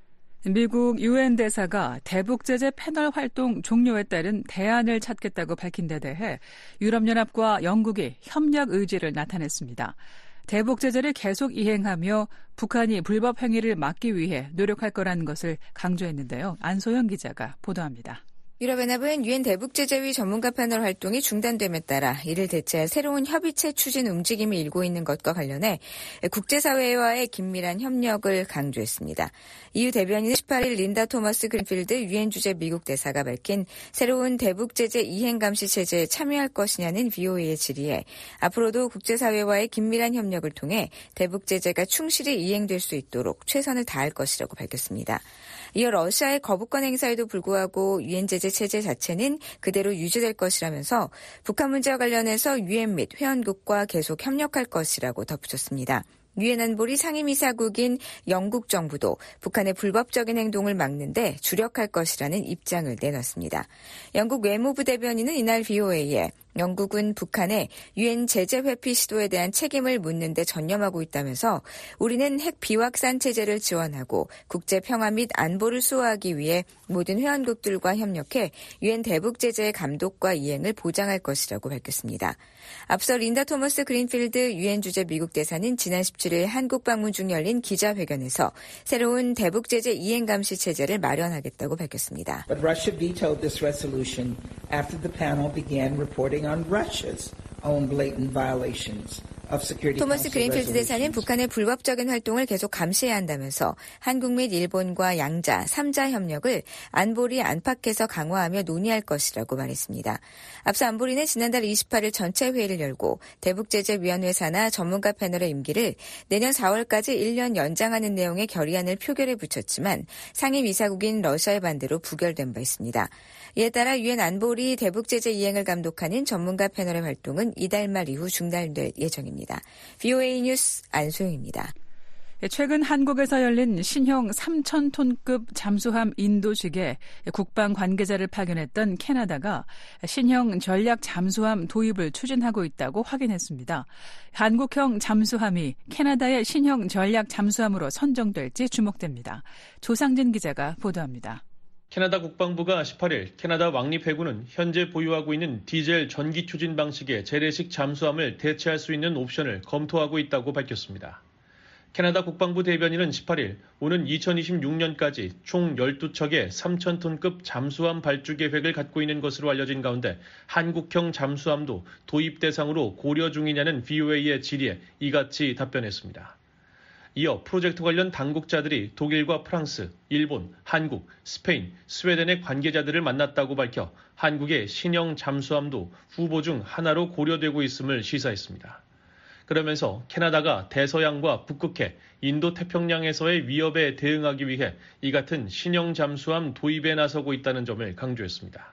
미국 유엔 대사가 대북 제재 패널 활동 종료에 따른 대안을 찾겠다고 밝힌 데 대해 유럽연합과 영국이 협력 의지를 나타냈습니다. 대북 제재를 계속 이행하며 북한이 불법 행위를 막기 위해 노력할 거라는 것을 강조했는데요. 안소영 기자가 보도합니다. 유럽연합은 유엔 대북제재위 전문가 패널 활동이 중단됨에 따라 이를 대체할 새로운 협의체 추진 움직임이 일고 있는 것과 관련해 국제사회와의 긴밀한 협력을 강조했습니다. 이유 대변인은 십팔일 린다 토머스 그린필드 유엔 주재 미국 대사가 밝힌 새로운 대북제재 이행감시 체제에 참여할 것이냐는 브이오에이의 질의에 앞으로도 국제사회와의 긴밀한 협력을 통해 대북제재가 충실히 이행될 수 있도록 최선을 다할 것이라고 밝혔습니다. 이어 러시아의 거부권 행사에도 불구하고 유엔 제재 체제 자체는 그대로 유지될 것이라면서 북한 문제와 관련해서 유엔 및 회원국과 계속 협력할 것이라고 덧붙였습니다. 유엔 안보리 상임이사국인 영국 정부도 북한의 불법적인 행동을 막는데 주력할 것이라는 입장을 내놨습니다. 영국 외무부 대변인은 이날 브이오에이에 영국은 북한의 유엔 제재 회피 시도에 대한 책임을 묻는 데 전념하고 있다면서 우리는 핵 비확산 체제를 지원하고 국제 평화 및 안보를 수호하기 위해 모든 회원국들과 협력해 유엔 대북 제재의 감독과 이행을 보장할 것이라고 밝혔습니다. 앞서 린다 토머스 그린필드 유엔 주재 미국 대사는 지난 십칠일 한국 방문 중 열린 기자회견에서 새로운 대북 제재 이행 감시 체제를 마련하겠다고 밝혔습니다. But Russia vetoed this resolution after the panel began reporting on Russia's own blatant violations. 토머스 그린필드 대사는 북한의 불법적인 활동을 계속 감시해야 한다면서 한국 및 일본과 양자, 삼자 협력을 안보리 안팎에서 강화하며 논의할 것이라고 말했습니다. 앞서 안보리는 지난달 이십팔일 전체 회의를 열고 대북제재위원회 산하 전문가 패널의 임기를 내년 사월까지 일 년 연장하는 내용의 결의안을 표결에 붙였지만 상임이사국인 러시아의 반대로 부결된 바 있습니다. 이에 따라 유엔 안보리 대북제재 이행을 감독하는 전문가 패널의 활동은 이달 말 이후 중단될 예정입니다. 브이오에이 뉴스 안소영입니다. 최근 한국에서 열린 신형 삼천 톤급 잠수함 인도식에 국방 관계자를 파견했던 캐나다가 신형 전략 잠수함 도입을 추진하고 있다고 확인했습니다. 한국형 잠수함이 캐나다의 신형 전략 잠수함으로 선정될지 주목됩니다. 조상진 기자가 보도합니다. 캐나다 국방부가 십팔일 캐나다 왕립해군은 현재 보유하고 있는 디젤 전기 추진 방식의 재래식 잠수함을 대체할 수 있는 옵션을 검토하고 있다고 밝혔습니다. 캐나다 국방부 대변인은 십팔일 오는 이천이십육년까지 총 열두 척의 삼천 톤급 잠수함 발주 계획을 갖고 있는 것으로 알려진 가운데 한국형 잠수함도 도입 대상으로 고려 중이냐는 브이오에이의 질의에 이같이 답변했습니다. 이어 프로젝트 관련 당국자들이 독일과 프랑스, 일본, 한국, 스페인, 스웨덴의 관계자들을 만났다고 밝혀 한국의 신형 잠수함도 후보 중 하나로 고려되고 있음을 시사했습니다. 그러면서 캐나다가 대서양과 북극해, 인도태평양에서의 위협에 대응하기 위해 이 같은 신형 잠수함 도입에 나서고 있다는 점을 강조했습니다.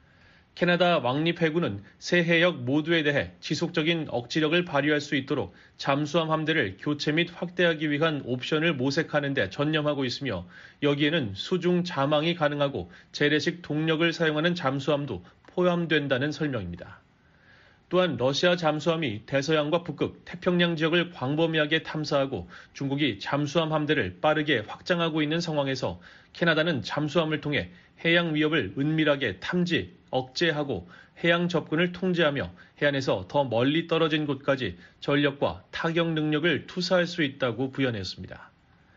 캐나다 왕립해군은 새 해역 모두에 대해 지속적인 억지력을 발휘할 수 있도록 잠수함 함대를 교체 및 확대하기 위한 옵션을 모색하는 데 전념하고 있으며 여기에는 수중 자망이 가능하고 재래식 동력을 사용하는 잠수함도 포함된다는 설명입니다. 또한 러시아 잠수함이 대서양과 북극, 태평양 지역을 광범위하게 탐사하고 중국이 잠수함 함대를 빠르게 확장하고 있는 상황에서 캐나다는 잠수함을 통해 해양 위협을 은밀하게 탐지, 억제하고 해양 접근을 통제하며 해안에서 더 멀리 떨어진 곳까지 전력과 타격 능력을 투사할 수 있다고 부연했습니다.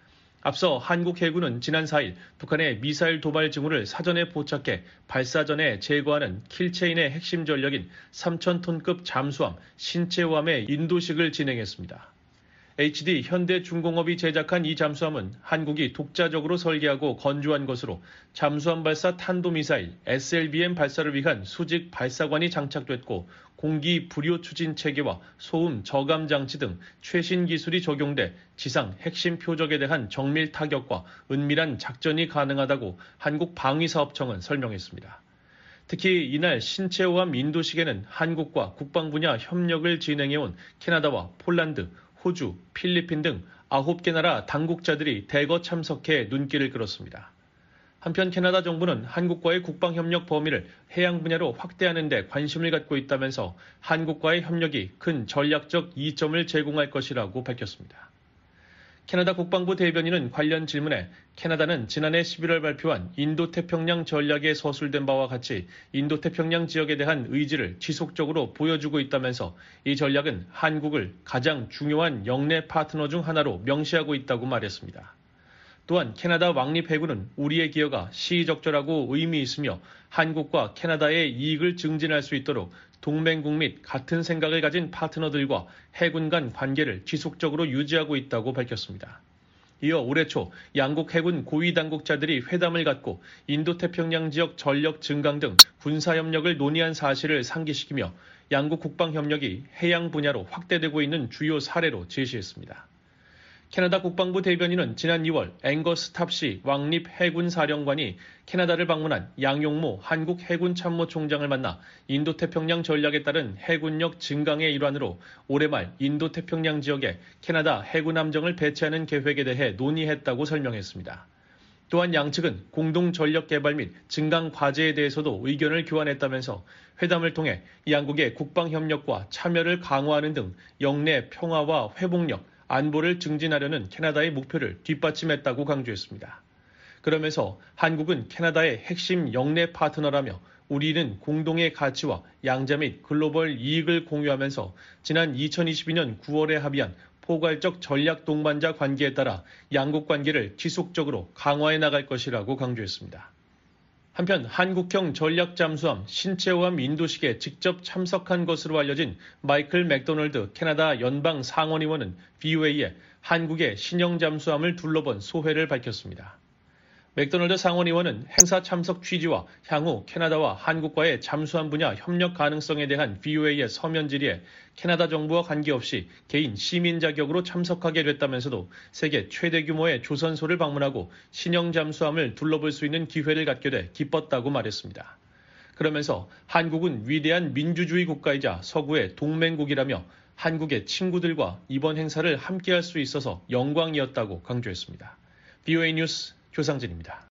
앞서 한국 해군은 지난 사일 북한의 미사일 도발 징후를 사전에 포착해 발사 전에 제거하는 킬체인의 핵심 전력인 삼천 톤급 잠수함 신체호함의 인도식을 진행했습니다. 에이치디 현대중공업이 제작한 이 잠수함은 한국이 독자적으로 설계하고 건조한 것으로 잠수함 발사 탄도미사일 에스엘비엠 발사를 위한 수직 발사관이 장착됐고 공기 불요 추진 체계와 소음 저감 장치 등 최신 기술이 적용돼 지상 핵심 표적에 대한 정밀 타격과 은밀한 작전이 가능하다고 한국방위사업청은 설명했습니다. 특히 이날 신체호함 인도식에는 한국과 국방 분야 협력을 진행해온 캐나다와 폴란드, 호주, 필리핀 등 아홉 개 나라 당국자들이 대거 참석해 눈길을 끌었습니다. 한편 캐나다 정부는 한국과의 국방협력 범위를 해양 분야로 확대하는 데 관심을 갖고 있다면서 한국과의 협력이 큰 전략적 이점을 제공할 것이라고 밝혔습니다. 캐나다 국방부 대변인은 관련 질문에 캐나다는 지난해 십일월 발표한 인도태평양 전략에 서술된 바와 같이 인도태평양 지역에 대한 의지를 지속적으로 보여주고 있다면서 이 전략은 한국을 가장 중요한 영내 파트너 중 하나로 명시하고 있다고 말했습니다. 또한 캐나다 왕립해군은 우리의 기여가 시의적절하고 의미 있으며 한국과 캐나다의 이익을 증진할 수 있도록 동맹국 및 같은 생각을 가진 파트너들과 해군 간 관계를 지속적으로 유지하고 있다고 밝혔습니다. 이어 올해 초 양국 해군 고위 당국자들이 회담을 갖고 인도태평양 지역 전력 증강 등 군사협력을 논의한 사실을 상기시키며 양국 국방협력이 해양 분야로 확대되고 있는 주요 사례로 제시했습니다. 캐나다 국방부 대변인은 지난 이월 앵거스 탑시 왕립 해군 사령관이 캐나다를 방문한 양용모 한국 해군 참모총장을 만나 인도태평양 전략에 따른 해군력 증강의 일환으로 올해 말 인도태평양 지역에 캐나다 해군 함정을 배치하는 계획에 대해 논의했다고 설명했습니다. 또한 양측은 공동 전력 개발 및 증강 과제에 대해서도 의견을 교환했다면서 회담을 통해 양국의 국방 협력과 참여를 강화하는 등 영내 평화와 회복력, 안보를 증진하려는 캐나다의 목표를 뒷받침했다고 강조했습니다. 그러면서 한국은 캐나다의 핵심 영내 파트너라며 우리는 공동의 가치와 양자 및 글로벌 이익을 공유하면서 지난 이천이십이 년 구월에 합의한 포괄적 전략 동반자 관계에 따라 양국 관계를 지속적으로 강화해 나갈 것이라고 강조했습니다. 한편 한국형 전략 잠수함 신체호함 인도식에 직접 참석한 것으로 알려진 마이클 맥도널드 캐나다 연방 상원의원은 브이오에이에 한국의 신형 잠수함을 둘러본 소회를 밝혔습니다. 맥도널드 상원의원은 행사 참석 취지와 향후 캐나다와 한국과의 잠수함 분야 협력 가능성에 대한 브이오에이의 서면 질의에 캐나다 정부와 관계없이 개인 시민 자격으로 참석하게 됐다면서도 세계 최대 규모의 조선소를 방문하고 신형 잠수함을 둘러볼 수 있는 기회를 갖게 돼 기뻤다고 말했습니다. 그러면서 한국은 위대한 민주주의 국가이자 서구의 동맹국이라며 한국의 친구들과 이번 행사를 함께할 수 있어서 영광이었다고 강조했습니다. 브이오에이 뉴스 조상진입니다.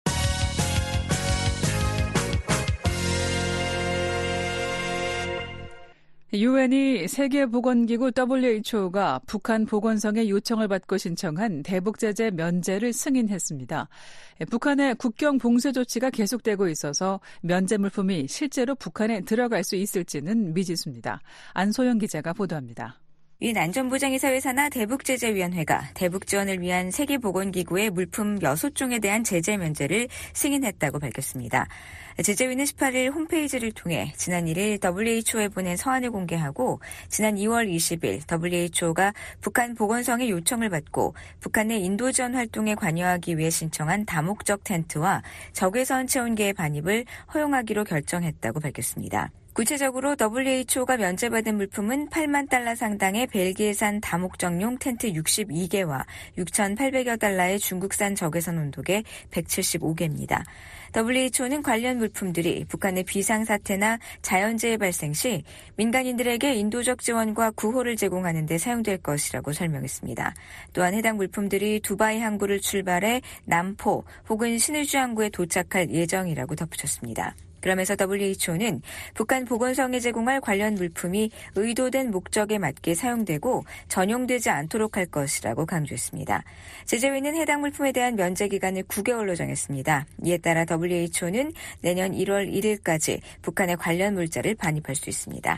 유엔이 세계보건기구 더블유에이치오가 북한 보건성의 요청을 받고 신청한 대북제재 면제를 승인했습니다. 북한의 국경 봉쇄 조치가 계속되고 있어서 면제 물품이 실제로 북한에 들어갈 수 있을지는 미지수입니다. 안소영 기자가 보도합니다. 유엔 안전보장이사회 산하 대북제재위원회가 대북 지원을 위한 세계보건기구의 물품 여섯 종에 대한 제재 면제를 승인했다고 밝혔습니다. 제재위는 십팔 일 홈페이지를 통해 지난 일 일 더블유에이치오에 보낸 서한을 공개하고 지난 이월 이십일 더블유에이치오가 북한 보건성의 요청을 받고 북한 내 인도 지원 활동에 관여하기 위해 신청한 다목적 텐트와 적외선 체온계의 반입을 허용하기로 결정했다고 밝혔습니다. 구체적으로 더블유에이치오가 면제받은 물품은 팔만 달러 상당의 벨기에산 다목적용 텐트 육십이 개와 육천팔백여 달러의 중국산 적외선 온도계 백칠십오 개입니다. 더블유에이치오는 관련 물품들이 북한의 비상사태나 자연재해 발생 시 민간인들에게 인도적 지원과 구호를 제공하는 데 사용될 것이라고 설명했습니다. 또한 해당 물품들이 두바이 항구를 출발해 남포 혹은 시누주 항구에 도착할 예정이라고 덧붙였습니다. 그러면서 더블유에이치오는 북한 보건성에 제공할 관련 물품이 의도된 목적에 맞게 사용되고 전용되지 않도록 할 것이라고 강조했습니다. 제재위는 해당 물품에 대한 면제 기간을 구 개월로 정했습니다. 이에 따라 더블유에이치오는 내년 일월 일일까지 북한의 관련 물자를 반입할 수 있습니다.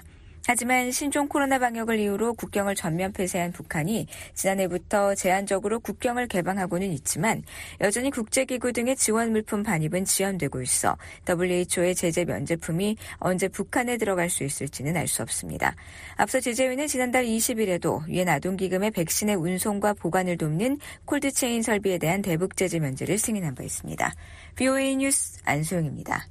하지만 신종 코로나 방역을 이유로 국경을 전면 폐쇄한 북한이 지난해부터 제한적으로 국경을 개방하고는 있지만 여전히 국제기구 등의 지원 물품 반입은 지연되고 있어 더블유에이치오의 제재 면제품이 언제 북한에 들어갈 수 있을지는 알 수 없습니다. 앞서 제재위는 지난달 이십 일에도 유엔 아동기금의 백신의 운송과 보관을 돕는 콜드체인 설비에 대한 대북 제재 면제를 승인한 바 있습니다. 브이오에이 뉴스 안소영입니다.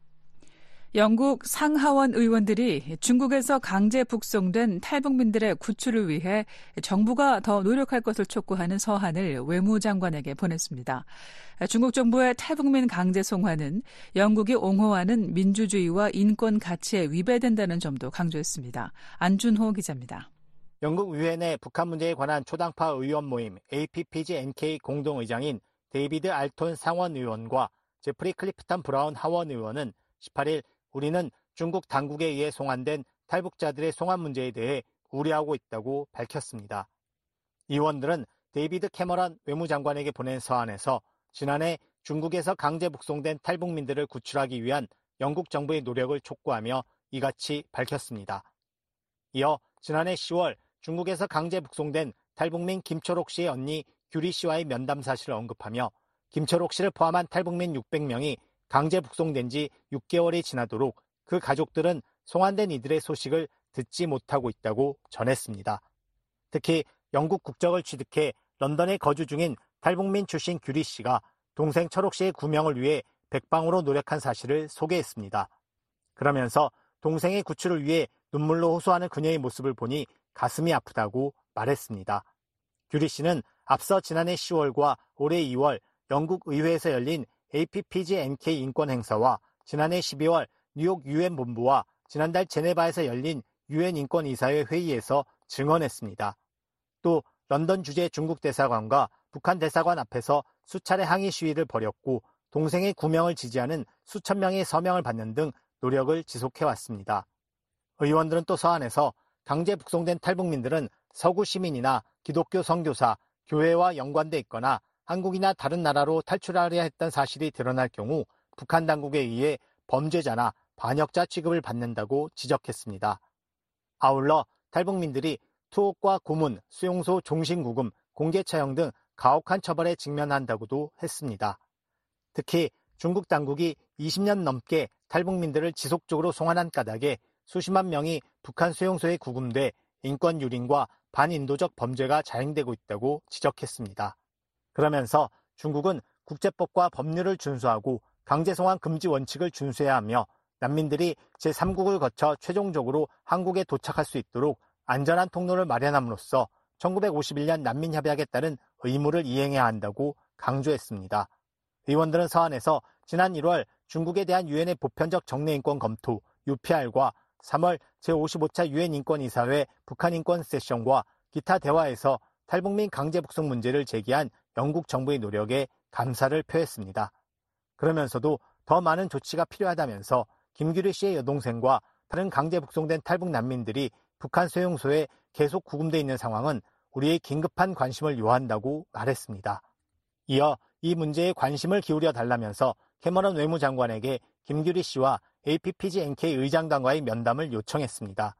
영국 상하원 의원들이 중국에서 강제 북송된 탈북민들의 구출을 위해 정부가 더 노력할 것을 촉구하는 서한을 외무장관에게 보냈습니다. 중국 정부의 탈북민 강제 송환은 영국이 옹호하는 민주주의와 인권 가치에 위배된다는 점도 강조했습니다. 안준호 기자입니다. 영국 의회 북한 문제에 관한 초당파 의원 모임 에이피피지엔케이 공동의장인 데이비드 알톤 상원 의원과 제프리 클리프턴 브라운 하원 의원은 십팔 일 우리는 중국 당국에 의해 송환된 탈북자들의 송환 문제에 대해 우려하고 있다고 밝혔습니다. 의원들은 데이비드 캐머런 외무장관에게 보낸 서한에서 지난해 중국에서 강제 북송된 탈북민들을 구출하기 위한 영국 정부의 노력을 촉구하며 이같이 밝혔습니다. 이어 지난해 시월 중국에서 강제 북송된 탈북민 김초록 씨의 언니 규리 씨와의 면담 사실을 언급하며 김초록 씨를 포함한 탈북민 육백 명이 강제 북송된 지 육 개월이 지나도록 그 가족들은 송환된 이들의 소식을 듣지 못하고 있다고 전했습니다. 특히 영국 국적을 취득해 런던에 거주 중인 탈북민 출신 규리 씨가 동생 철옥 씨의 구명을 위해 백방으로 노력한 사실을 소개했습니다. 그러면서 동생의 구출을 위해 눈물로 호소하는 그녀의 모습을 보니 가슴이 아프다고 말했습니다. 규리 씨는 앞서 지난해 시월과 올해 이월 영국 의회에서 열린 에이피피지엔케이 인권 행사와 지난해 십이월 뉴욕 유엔 본부와 지난달 제네바에서 열린 유엔 인권이사회 회의에서 증언했습니다. 또 런던 주재 중국 대사관과 북한 대사관 앞에서 수차례 항의 시위를 벌였고 동생의 구명을 지지하는 수천 명의 서명을 받는 등 노력을 지속해왔습니다. 의원들은 또 서한에서 강제 북송된 탈북민들은 서구 시민이나 기독교 선교사, 교회와 연관돼 있거나 한국이나 다른 나라로 탈출하려 했던 사실이 드러날 경우 북한 당국에 의해 범죄자나 반역자 취급을 받는다고 지적했습니다. 아울러 탈북민들이 투옥과 고문, 수용소 종신구금, 공개처형 등 가혹한 처벌에 직면한다고도 했습니다. 특히 중국 당국이 이십 년 넘게 탈북민들을 지속적으로 송환한 까닭에 수십만 명이 북한 수용소에 구금돼 인권 유린과 반인도적 범죄가 자행되고 있다고 지적했습니다. 그러면서 중국은 국제법과 법률을 준수하고 강제송환 금지 원칙을 준수해야 하며 난민들이 제삼국을 거쳐 최종적으로 한국에 도착할 수 있도록 안전한 통로를 마련함으로써 천구백오십일 년 난민협약에 따른 의무를 이행해야 한다고 강조했습니다. 의원들은 서한에서 지난 일월 중국에 대한 유엔의 보편적 정례인권 검토 유피알과 삼월 제오십오 차 유엔 인권이사회 북한 인권 세션과 기타 대화에서 탈북민 강제 북송 문제를 제기한 영국 정부의 노력에 감사를 표했습니다. 그러면서도 더 많은 조치가 필요하다면서 김규리 씨의 여동생과 다른 강제 북송된 탈북 난민들이 북한 수용소에 계속 구금돼 있는 상황은 우리의 긴급한 관심을 요한다고 말했습니다. 이어 이 문제에 관심을 기울여 달라면서 캐머런 외무장관에게 김규리 씨와 에이피피지엔케이 의장단과의 면담을 요청했습니다.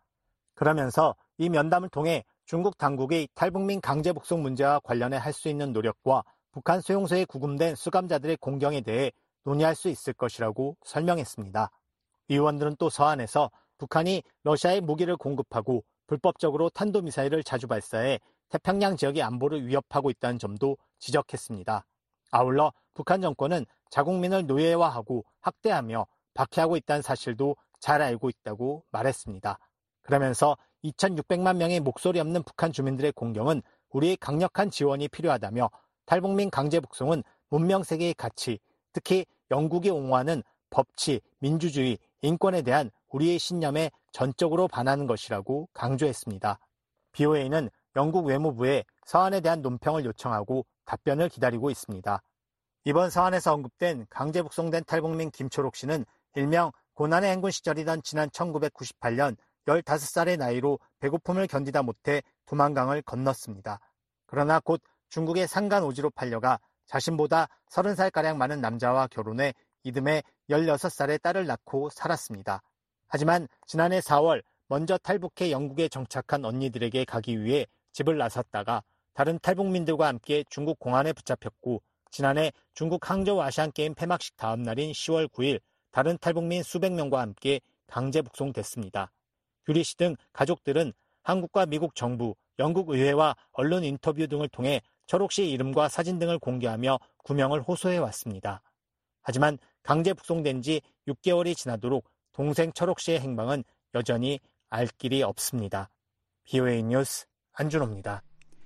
그러면서 이 면담을 통해 중국 당국의 탈북민 강제 북송 문제와 관련해 할 수 있는 노력과 북한 수용소에 구금된 수감자들의 공경에 대해 논의할 수 있을 것이라고 설명했습니다. 의원들은 또 서한에서 북한이 러시아에 무기를 공급하고 불법적으로 탄도미사일을 자주 발사해 태평양 지역의 안보를 위협하고 있다는 점도 지적했습니다. 아울러 북한 정권은 자국민을 노예화하고 학대하며 박해하고 있다는 사실도 잘 알고 있다고 말했습니다. 그러면서 이천육백만 명의 목소리 없는 북한 주민들의 공경은 우리의 강력한 지원이 필요하다며 탈북민 강제 북송은 문명세계의 가치, 특히 영국이 옹호하는 법치, 민주주의, 인권에 대한 우리의 신념에 전적으로 반하는 것이라고 강조했습니다. 브이오에이는 영국 외무부에 서한에 대한 논평을 요청하고 답변을 기다리고 있습니다. 이번 서한에서 언급된 강제 북송된 탈북민 김초록 씨는 일명 고난의 행군 시절이던 지난 천구백구십팔 년 열다섯 살의 나이로 배고픔을 견디다 못해 두만강을 건넜습니다. 그러나 곧 중국의 상간오지로 팔려가 자신보다 서른 살가량 많은 남자와 결혼해 이듬해 열여섯 살의 딸을 낳고 살았습니다. 하지만 지난해 사월 먼저 탈북해 영국에 정착한 언니들에게 가기 위해 집을 나섰다가 다른 탈북민들과 함께 중국 공안에 붙잡혔고 지난해 중국 항저우 아시안게임 폐막식 다음 날인 시월 구일 다른 탈북민 수백 명과 함께 강제 북송됐습니다. 규리 씨 등 가족들은 한국과 미국 정부, 영국 의회와 언론 인터뷰 등을 통해 철옥 씨 이름과 사진 등을 공개하며 구명을 호소해왔습니다. 하지만 강제 북송된 지 육 개월이 지나도록 동생 철옥 씨의 행방은 여전히 알 길이 없습니다. 비오에이 뉴스 안준호입니다.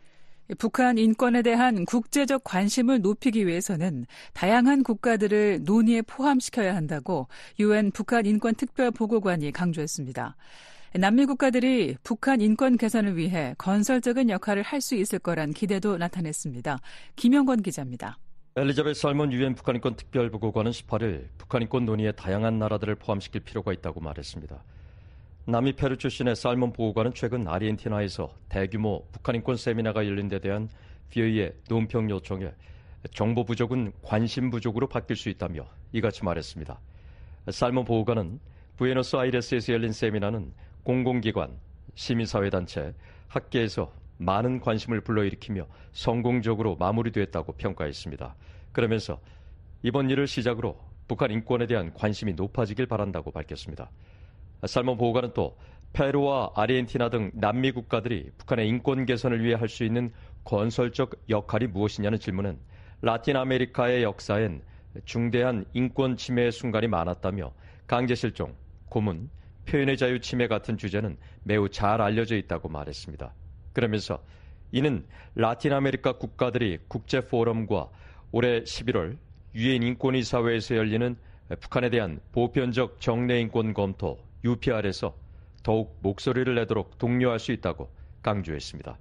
북한 인권에 대한 국제적 관심을 높이기 위해서는 다양한 국가들을 논의에 포함시켜야 한다고 유엔 북한 인권 특별보고관이 강조했습니다. 남미 국가들이 북한 인권 개선을 위해 건설적인 역할을 할 수 있을 거란 기대도 나타냈습니다. 김영권 기자입니다. 엘리자베스 살몬 유엔 북한인권 특별보고관은 십팔일 북한인권 논의에 다양한 나라들을 포함시킬 필요가 있다고 말했습니다. 남미 페루 출신의 살몬 보고관은 최근 아르헨티나에서 대규모 북한인권 세미나가 열린 데 대한 비오이의 논평 요청에 정보 부족은 관심 부족으로 바뀔 수 있다며 이같이 말했습니다. 살몬 보고관은 부에노스아이레스에서 열린 세미나는 공공기관, 시민사회단체, 학계에서 많은 관심을 불러일으키며 성공적으로 마무리됐다고 평가했습니다. 그러면서 이번 일을 시작으로 북한 인권에 대한 관심이 높아지길 바란다고 밝혔습니다. 살몬 보고관은 또 페루와 아르헨티나 등 남미 국가들이 북한의 인권 개선을 위해 할 수 있는 건설적 역할이 무엇이냐는 질문은 라틴 아메리카의 역사엔 중대한 인권 침해의 순간이 많았다며 강제실종, 고문, 표현의 자유 침해 같은 주제는 매우 잘 알려져 있다고 말했습니다. 그러면서 이는 라틴 아메리카 국가들이 국제 포럼과 올해 십일월 유엔 인권이사회에서 열리는 북한에 대한 보편적 정례 인권 검토 유피알에서 더욱 목소리를 내도록 독려할 수 있다고 강조했습니다.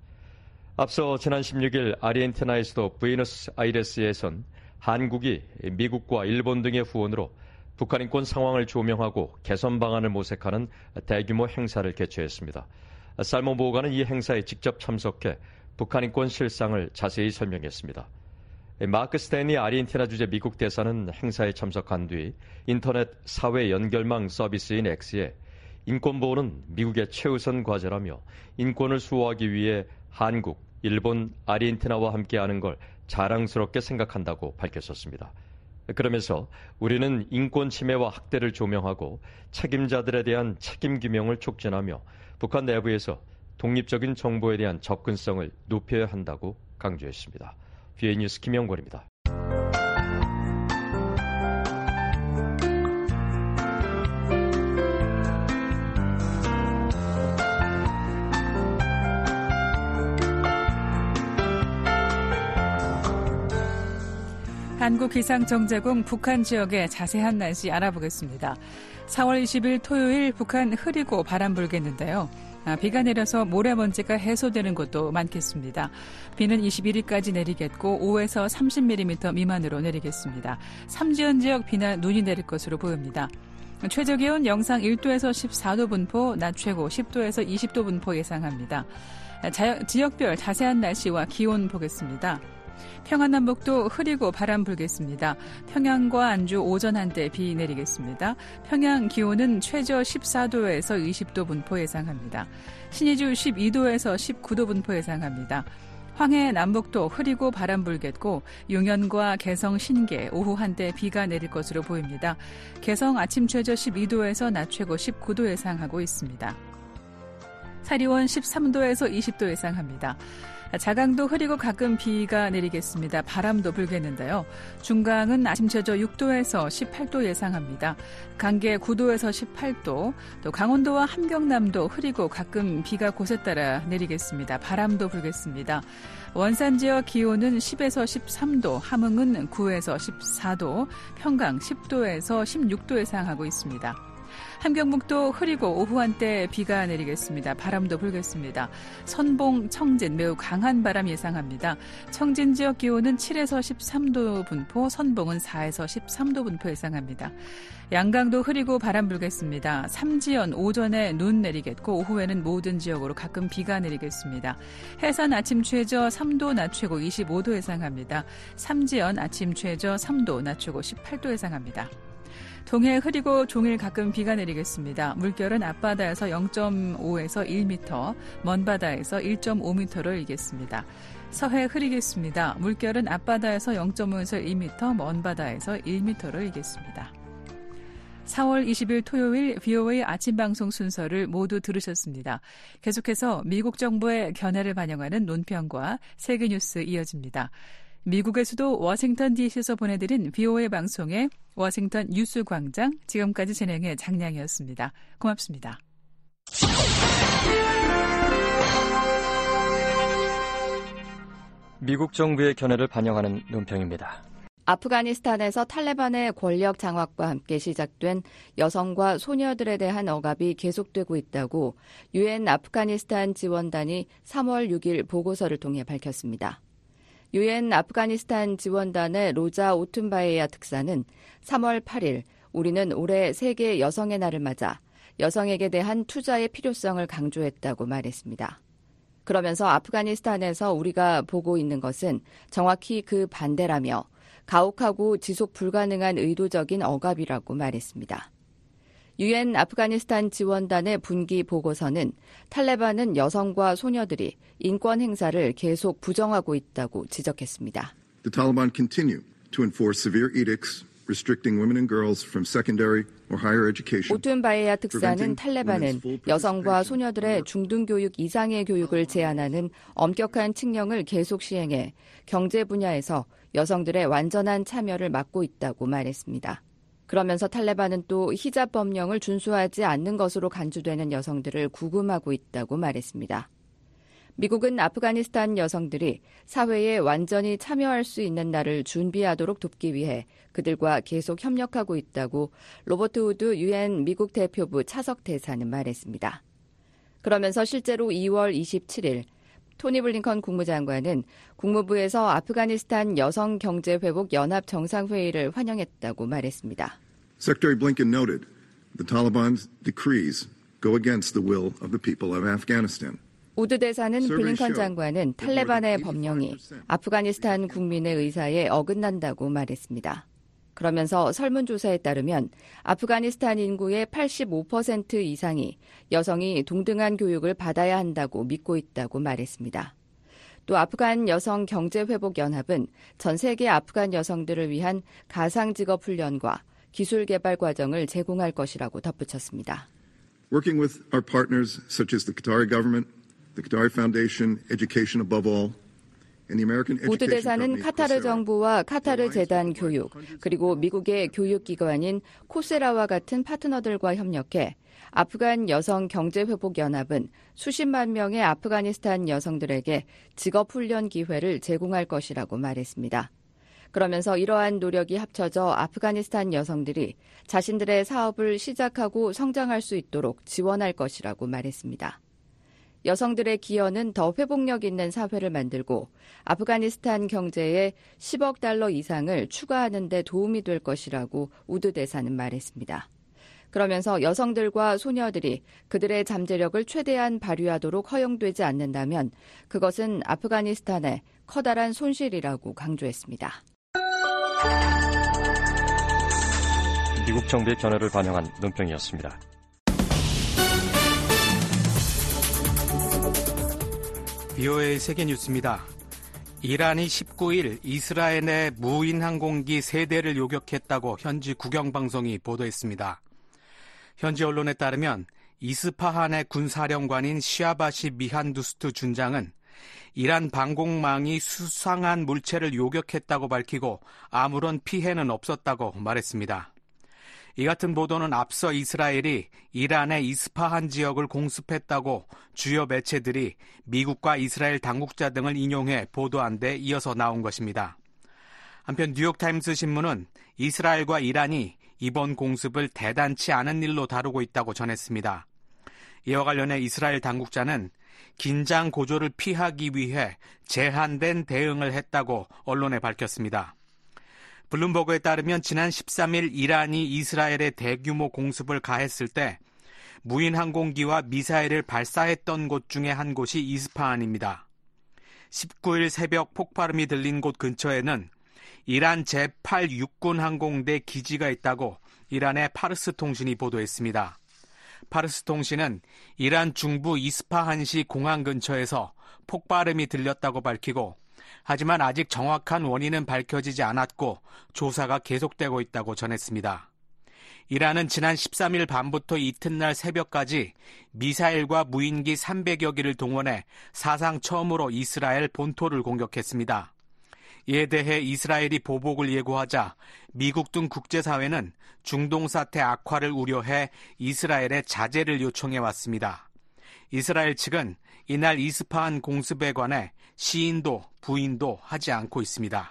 앞서 지난 십육일 아르헨티나에서도 부에노스아이레스에선 한국이 미국과 일본 등의 후원으로 북한 인권 상황을 조명하고 개선 방안을 모색하는 대규모 행사를 개최했습니다. 살몬 보고관은 이 행사에 직접 참석해 북한 인권 실상을 자세히 설명했습니다. 마크 스탠리 아르헨티나 주재 미국 대사는 행사에 참석한 뒤 인터넷 사회 연결망 서비스인 X에 인권보호는 미국의 최우선 과제라며 인권을 수호하기 위해 한국, 일본, 아르헨티나와 함께하는 걸 자랑스럽게 생각한다고 밝혔었습니다. 그러면서 우리는 인권 침해와 학대를 조명하고 책임자들에 대한 책임 규명을 촉진하며 북한 내부에서 독립적인 정보에 대한 접근성을 높여야 한다고 강조했습니다. 비오에이 뉴스 김영권입니다. 한국기상정제공 북한 지역의 자세한 날씨 알아보겠습니다. 사월 이십일 토요일 북한 흐리고 바람 불겠는데요. 아, 비가 내려서 모래먼지가 해소되는 곳도 많겠습니다. 비는 이십일일까지 내리겠고 오에서 삼십 밀리미터 미만으로 내리겠습니다. 삼지연 지역 비나 눈이 내릴 것으로 보입니다. 최저기온 영상 일도에서 십사도 분포, 낮 최고 십도에서 이십도 분포 예상합니다. 자, 지역별 자세한 날씨와 기온 보겠습니다. 평안남북도 흐리고 바람 불겠습니다. 평양과 안주 오전 한때 비 내리겠습니다. 평양 기온은 최저 십사도에서 이십도 분포 예상합니다. 신의주 십이도에서 십구도 분포 예상합니다. 황해 남북도 흐리고 바람 불겠고 용현과 개성 신계 오후 한때 비가 내릴 것으로 보입니다. 개성 아침 최저 십이도에서 낮 최고 십구도 예상하고 있습니다. 사리원 십삼도에서 이십도 예상합니다. 자강도 흐리고 가끔 비가 내리겠습니다. 바람도 불겠는데요. 중강은 아침 최저 육도에서 십팔도 예상합니다. 강계 구도에서 십팔도, 또 강원도와 함경남도 흐리고 가끔 비가 곳에 따라 내리겠습니다. 바람도 불겠습니다. 원산 지역 기온은 십에서 십삼도, 함흥은 구에서 십사도, 평강 십도에서 십육도 예상하고 있습니다. 함경북도 흐리고 오후 한때 비가 내리겠습니다. 바람도 불겠습니다. 선봉, 청진 매우 강한 바람 예상합니다. 청진 지역 기온은 칠에서 십삼도 분포, 선봉은 사에서 십삼도 분포 예상합니다. 양강도 흐리고 바람 불겠습니다. 삼지연 오전에 눈 내리겠고 오후에는 모든 지역으로 가끔 비가 내리겠습니다. 해산 아침 최저 삼도, 낮 최고 이십오도 예상합니다. 삼지연 아침 최저 삼도, 낮 최고 십팔도 예상합니다. 동해 흐리고 종일 가끔 비가 내리겠습니다. 물결은 앞바다에서 영 점 오에서 일 미터, 먼바다에서 일 점 오 미터를 일겠습니다. 서해 흐리겠습니다. 물결은 앞바다에서 영 점 오에서 이 미터, 먼바다에서 일 미터를 일겠습니다. 사월 이십일 토요일 브이오에이 아침 방송 순서를 모두 들으셨습니다. 계속해서 미국 정부의 견해를 반영하는 논평과 세계 뉴스 이어집니다. 미국의 수도 워싱턴 디씨에서 보내드린 브이오에이 방송의 워싱턴 뉴스 광장, 지금까지 진행의 장량이었습니다. 고맙습니다. 미국 정부의 견해를 반영하는 논평입니다. 아프가니스탄에서 탈레반의 권력 장악과 함께 시작된 여성과 소녀들에 대한 억압이 계속되고 있다고 유엔 아프가니스탄 지원단이 삼월 육일 보고서를 통해 밝혔습니다. 유엔 아프가니스탄 지원단의 로자 오툰바에야 특사는 삼월 팔일 우리는 올해 세계 여성의 날을 맞아 여성에게 대한 투자의 필요성을 강조했다고 말했습니다. 그러면서 아프가니스탄에서 우리가 보고 있는 것은 정확히 그 반대라며 가혹하고 지속 불가능한 의도적인 억압이라고 말했습니다. 유엔 아프가니스탄 지원단의 분기 보고서는 탈레반은 여성과 소녀들이 인권 행사를 계속 부정하고 있다고 지적했습니다. The Taliban continue to enforce severe edicts restricting women and girls from secondary or higher education. 오툰바에야 특사는 탈레반은 여성과 소녀들의 중등교육 이상의 교육을 제한하는 엄격한 칙령을 계속 시행해 경제 분야에서 여성들의 완전한 참여를 막고 있다고 말했습니다. 그러면서 탈레반은 또 히잡 법령을 준수하지 않는 것으로 간주되는 여성들을 구금하고 있다고 말했습니다. 미국은 아프가니스탄 여성들이 사회에 완전히 참여할 수 있는 날을 준비하도록 돕기 위해 그들과 계속 협력하고 있다고 로버트 우드 유엔 미국 대표부 차석 대사는 말했습니다. 그러면서 실제로 이월 이십칠일 토니 블링컨 국무장관은 국무부에서 아프가니스탄 여성경제회복 연합 정상회의를 환영했다고 말했습니다. Secretary Blinken noted the Taliban's decrees go against the will of the people of Afghanistan. 우드 대사는 블링컨 장관은 탈레반의 법령이 아프가니스탄 국민의 의사에 어긋난다고 말했습니다. 그러면서 설문조사에 따르면 아프가니스탄 인구의 팔십오 퍼센트 이상이 여성이 동등한 교육을 받아야 한다고 믿고 있다고 말했습니다. 또 아프간 여성 경제회복연합은 전 세계 아프간 여성들을 위한 가상직업 훈련과 기술 개발 과정을 제공할 것이라고 덧붙였습니다. Working with our partners such as the Qatari government, the Qatari Foundation, Education above all, 우드 대사는 카타르 정부와 카타르 재단 교육, 그리고 미국의 교육기관인 코세라와 같은 파트너들과 협력해 아프간 여성 경제회복연합은 수십만 명의 아프가니스탄 여성들에게 직업훈련 기회를 제공할 것이라고 말했습니다. 그러면서 이러한 노력이 합쳐져 아프가니스탄 여성들이 자신들의 사업을 시작하고 성장할 수 있도록 지원할 것이라고 말했습니다. 여성들의 기여는 더 회복력 있는 사회를 만들고 아프가니스탄 경제에 십억 달러 이상을 추가하는 데 도움이 될 것이라고 우드 대사는 말했습니다. 그러면서 여성들과 소녀들이 그들의 잠재력을 최대한 발휘하도록 허용되지 않는다면 그것은 아프가니스탄의 커다란 손실이라고 강조했습니다. 미국 정부의 견해를 반영한 논평이었습니다. 브이오에이 세계뉴스입니다. 이란이 십구일 이스라엘의 무인 항공기 세 대를 요격했다고 현지 국영방송이 보도했습니다. 현지 언론에 따르면 이스파한의 군사령관인 시아바시 미한두스트 준장은 이란 방공망이 수상한 물체를 요격했다고 밝히고 아무런 피해는 없었다고 말했습니다. 이 같은 보도는 앞서 이스라엘이 이란의 이스파한 지역을 공습했다고 주요 매체들이 미국과 이스라엘 당국자 등을 인용해 보도한 데 이어서 나온 것입니다. 한편 뉴욕타임스 신문은 이스라엘과 이란이 이번 공습을 대단치 않은 일로 다루고 있다고 전했습니다. 이와 관련해 이스라엘 당국자는 긴장 고조를 피하기 위해 제한된 대응을 했다고 언론에 밝혔습니다. 블룸버그에 따르면 지난 십삼일 이란이 이스라엘에 대규모 공습을 가했을 때 무인 항공기와 미사일을 발사했던 곳 중에 한 곳이 이스파한입니다. 십구일 새벽 폭발음이 들린 곳 근처에는 이란 제팔 육군 항공대 기지가 있다고 이란의 파르스 통신이 보도했습니다. 파르스 통신은 이란 중부 이스파한시 공항 근처에서 폭발음이 들렸다고 밝히고, 하지만 아직 정확한 원인은 밝혀지지 않았고 조사가 계속되고 있다고 전했습니다. 이란은 지난 십삼 일 밤부터 이튿날 새벽까지 미사일과 무인기 삼백여 기를 동원해 사상 처음으로 이스라엘 본토를 공격했습니다. 이에 대해 이스라엘이 보복을 예고하자 미국 등 국제사회는 중동 사태 악화를 우려해 이스라엘에 자제를 요청해왔습니다. 이스라엘 측은 이날 이스파한 공습에 관해 시인도 부인도 하지 않고 있습니다.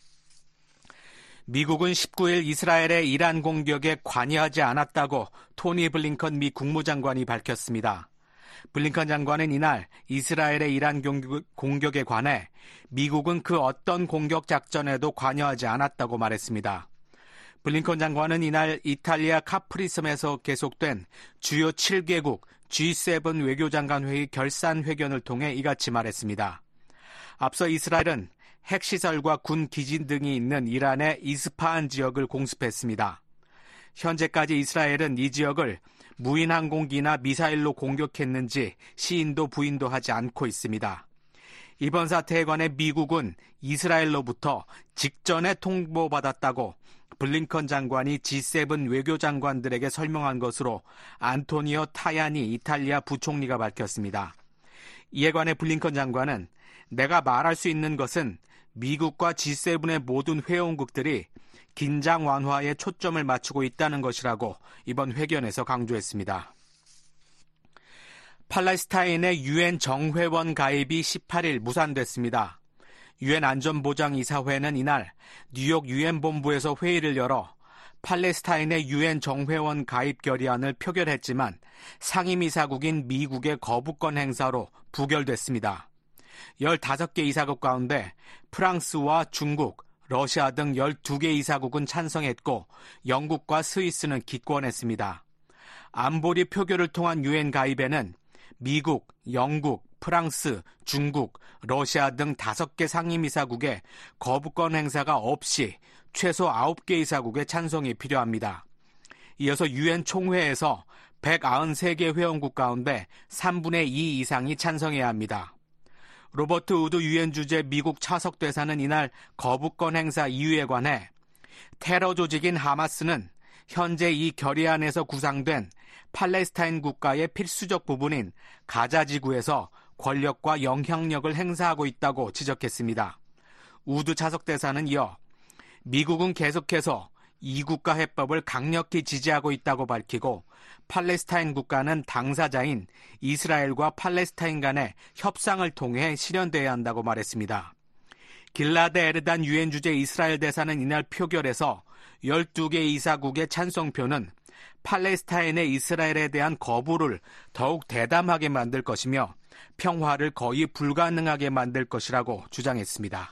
미국은 십구 일 이스라엘의 이란 공격에 관여하지 않았다고 토니 블링컨 미 국무장관이 밝혔습니다. 블링컨 장관은 이날 이스라엘의 이란 공격에 관해 미국은 그 어떤 공격 작전에도 관여하지 않았다고 말했습니다. 블링컨 장관은 이날 이탈리아 카프리섬에서 계속된 주요 칠 개국 지 세븐 외교장관 회의 결산 회견을 통해 이같이 말했습니다. 앞서 이스라엘은 핵시설과 군 기진 등이 있는 이란의 이스파한 지역을 공습했습니다. 현재까지 이스라엘은 이 지역을 무인 항공기나 미사일로 공격했는지 시인도 부인도 하지 않고 있습니다. 이번 사태에 관해 미국은 이스라엘로부터 직전에 통보받았다고 블링컨 장관이 지 세븐 외교장관들에게 설명한 것으로 안토니오 타야니 이탈리아 부총리가 밝혔습니다. 이에 관해 블링컨 장관은 내가 말할 수 있는 것은 미국과 지 세븐의 모든 회원국들이 긴장 완화에 초점을 맞추고 있다는 것이라고 이번 회견에서 강조했습니다. 팔레스타인의 유엔 정회원 가입이 십팔 일 무산됐습니다. 유엔 안전보장이사회는 이날 뉴욕 유엔 본부에서 회의를 열어 팔레스타인의 유엔 정회원 가입 결의안을 표결했지만 상임이사국인 미국의 거부권 행사로 부결됐습니다. 열다섯 개 이사국 가운데 프랑스와 중국, 러시아 등 열두 개 이사국은 찬성했고 영국과 스위스는 기권했습니다. 안보리 표결을 통한 유엔 가입에는 미국, 영국, 프랑스, 중국, 러시아 등 다섯 개 상임이사국의 거부권 행사가 없이 최소 아홉 개 이사국의 찬성이 필요합니다. 이어서 유엔 총회에서 백구십삼 개 회원국 가운데 삼분의 이 이상이 찬성해야 합니다. 로버트 우드 유엔 주재 미국 차석 대사는 이날 거부권 행사 이유에 관해 테러 조직인 하마스는 현재 이 결의안에서 구상된 팔레스타인 국가의 필수적 부분인 가자 지구에서 권력과 영향력을 행사하고 있다고 지적했습니다. 우드 차석 대사는 이어 미국은 계속해서 이국가 해법을 강력히 지지하고 있다고 밝히고 팔레스타인 국가는 당사자인 이스라엘과 팔레스타인 간의 협상을 통해 실현돼야 한다고 말했습니다. 길라드 에르단 유엔 주재 이스라엘 대사는 이날 표결에서 열두 개 이사국의 찬성표는 팔레스타인의 이스라엘에 대한 거부를 더욱 대담하게 만들 것이며 평화를 거의 불가능하게 만들 것이라고 주장했습니다.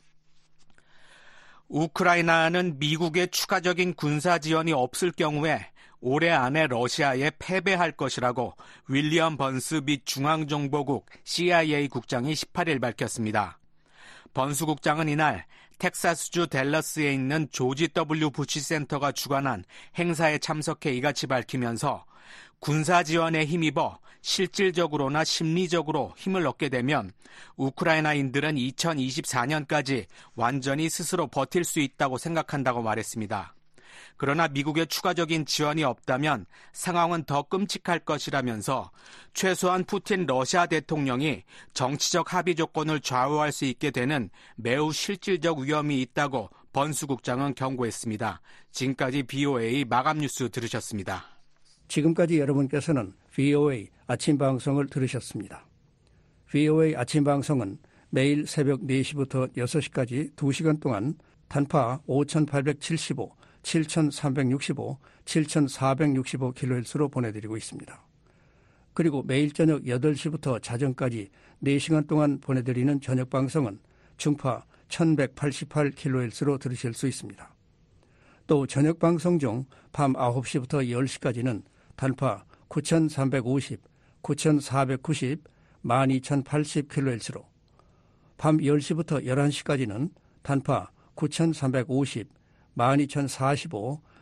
우크라이나는 미국의 추가적인 군사 지원이 없을 경우에 올해 안에 러시아에 패배할 것이라고 윌리엄 번스 미 중앙정보국 씨아이에이 국장이 십팔 일 밝혔습니다. 번스 국장은 이날 텍사스주 댈러스에 있는 조지 더블유 부시 센터가 주관한 행사에 참석해 이같이 밝히면서 군사 지원에 힘입어 실질적으로나 심리적으로 힘을 얻게 되면 우크라이나인들은 이천이십사 년까지 완전히 스스로 버틸 수 있다고 생각한다고 말했습니다. 그러나 미국의 추가적인 지원이 없다면 상황은 더 끔찍할 것이라면서 최소한 푸틴 러시아 대통령이 정치적 합의 조건을 좌우할 수 있게 되는 매우 실질적 위험이 있다고 번수 국장은 경고했습니다. 지금까지 브이오에이 마감 뉴스 들으셨습니다. 지금까지 여러분께서는 브이오에이 아침 방송을 들으셨습니다. 브이오에이 아침 방송은 매일 새벽 네 시부터 여섯 시까지 두 시간 동안 단파 오천팔백칠십오, 칠천삼백육십오, 칠천사백육십오 킬로헤르츠로 보내드리고 있습니다. 그리고 매일 저녁 여덟 시부터 자정까지 네 시간 동안 보내드리는 저녁 방송은 중파 천백팔십팔 킬로헤르츠로 들으실 수 있습니다. 또 저녁 방송 중 밤 아홉 시부터 열 시까지는 단파 구천삼백오십, 구천사백구십, 만 이천팔십 킬로헤르츠로, 밤 열 시부터 열한 시까지는 단파 구천삼백오십, 만 이천사십오,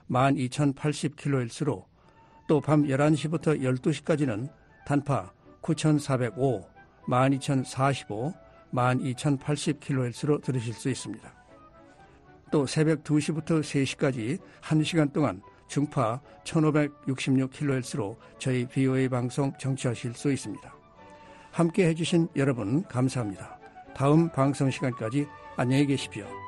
만 이천팔십 킬로헤르츠로 또 밤 열한 시부터 열두 시까지는 단파 구천사백오, 만 이천사십오, 만 이천팔십 킬로헤르츠로 들으실 수 있습니다. 또 새벽 두 시부터 세 시까지 한 시간 동안 중파 천오백육십육 킬로헤르츠로 저희 비오에이 방송 청취하실 수 있습니다. 함께 해주신 여러분 감사합니다. 다음 방송 시간까지 안녕히 계십시오.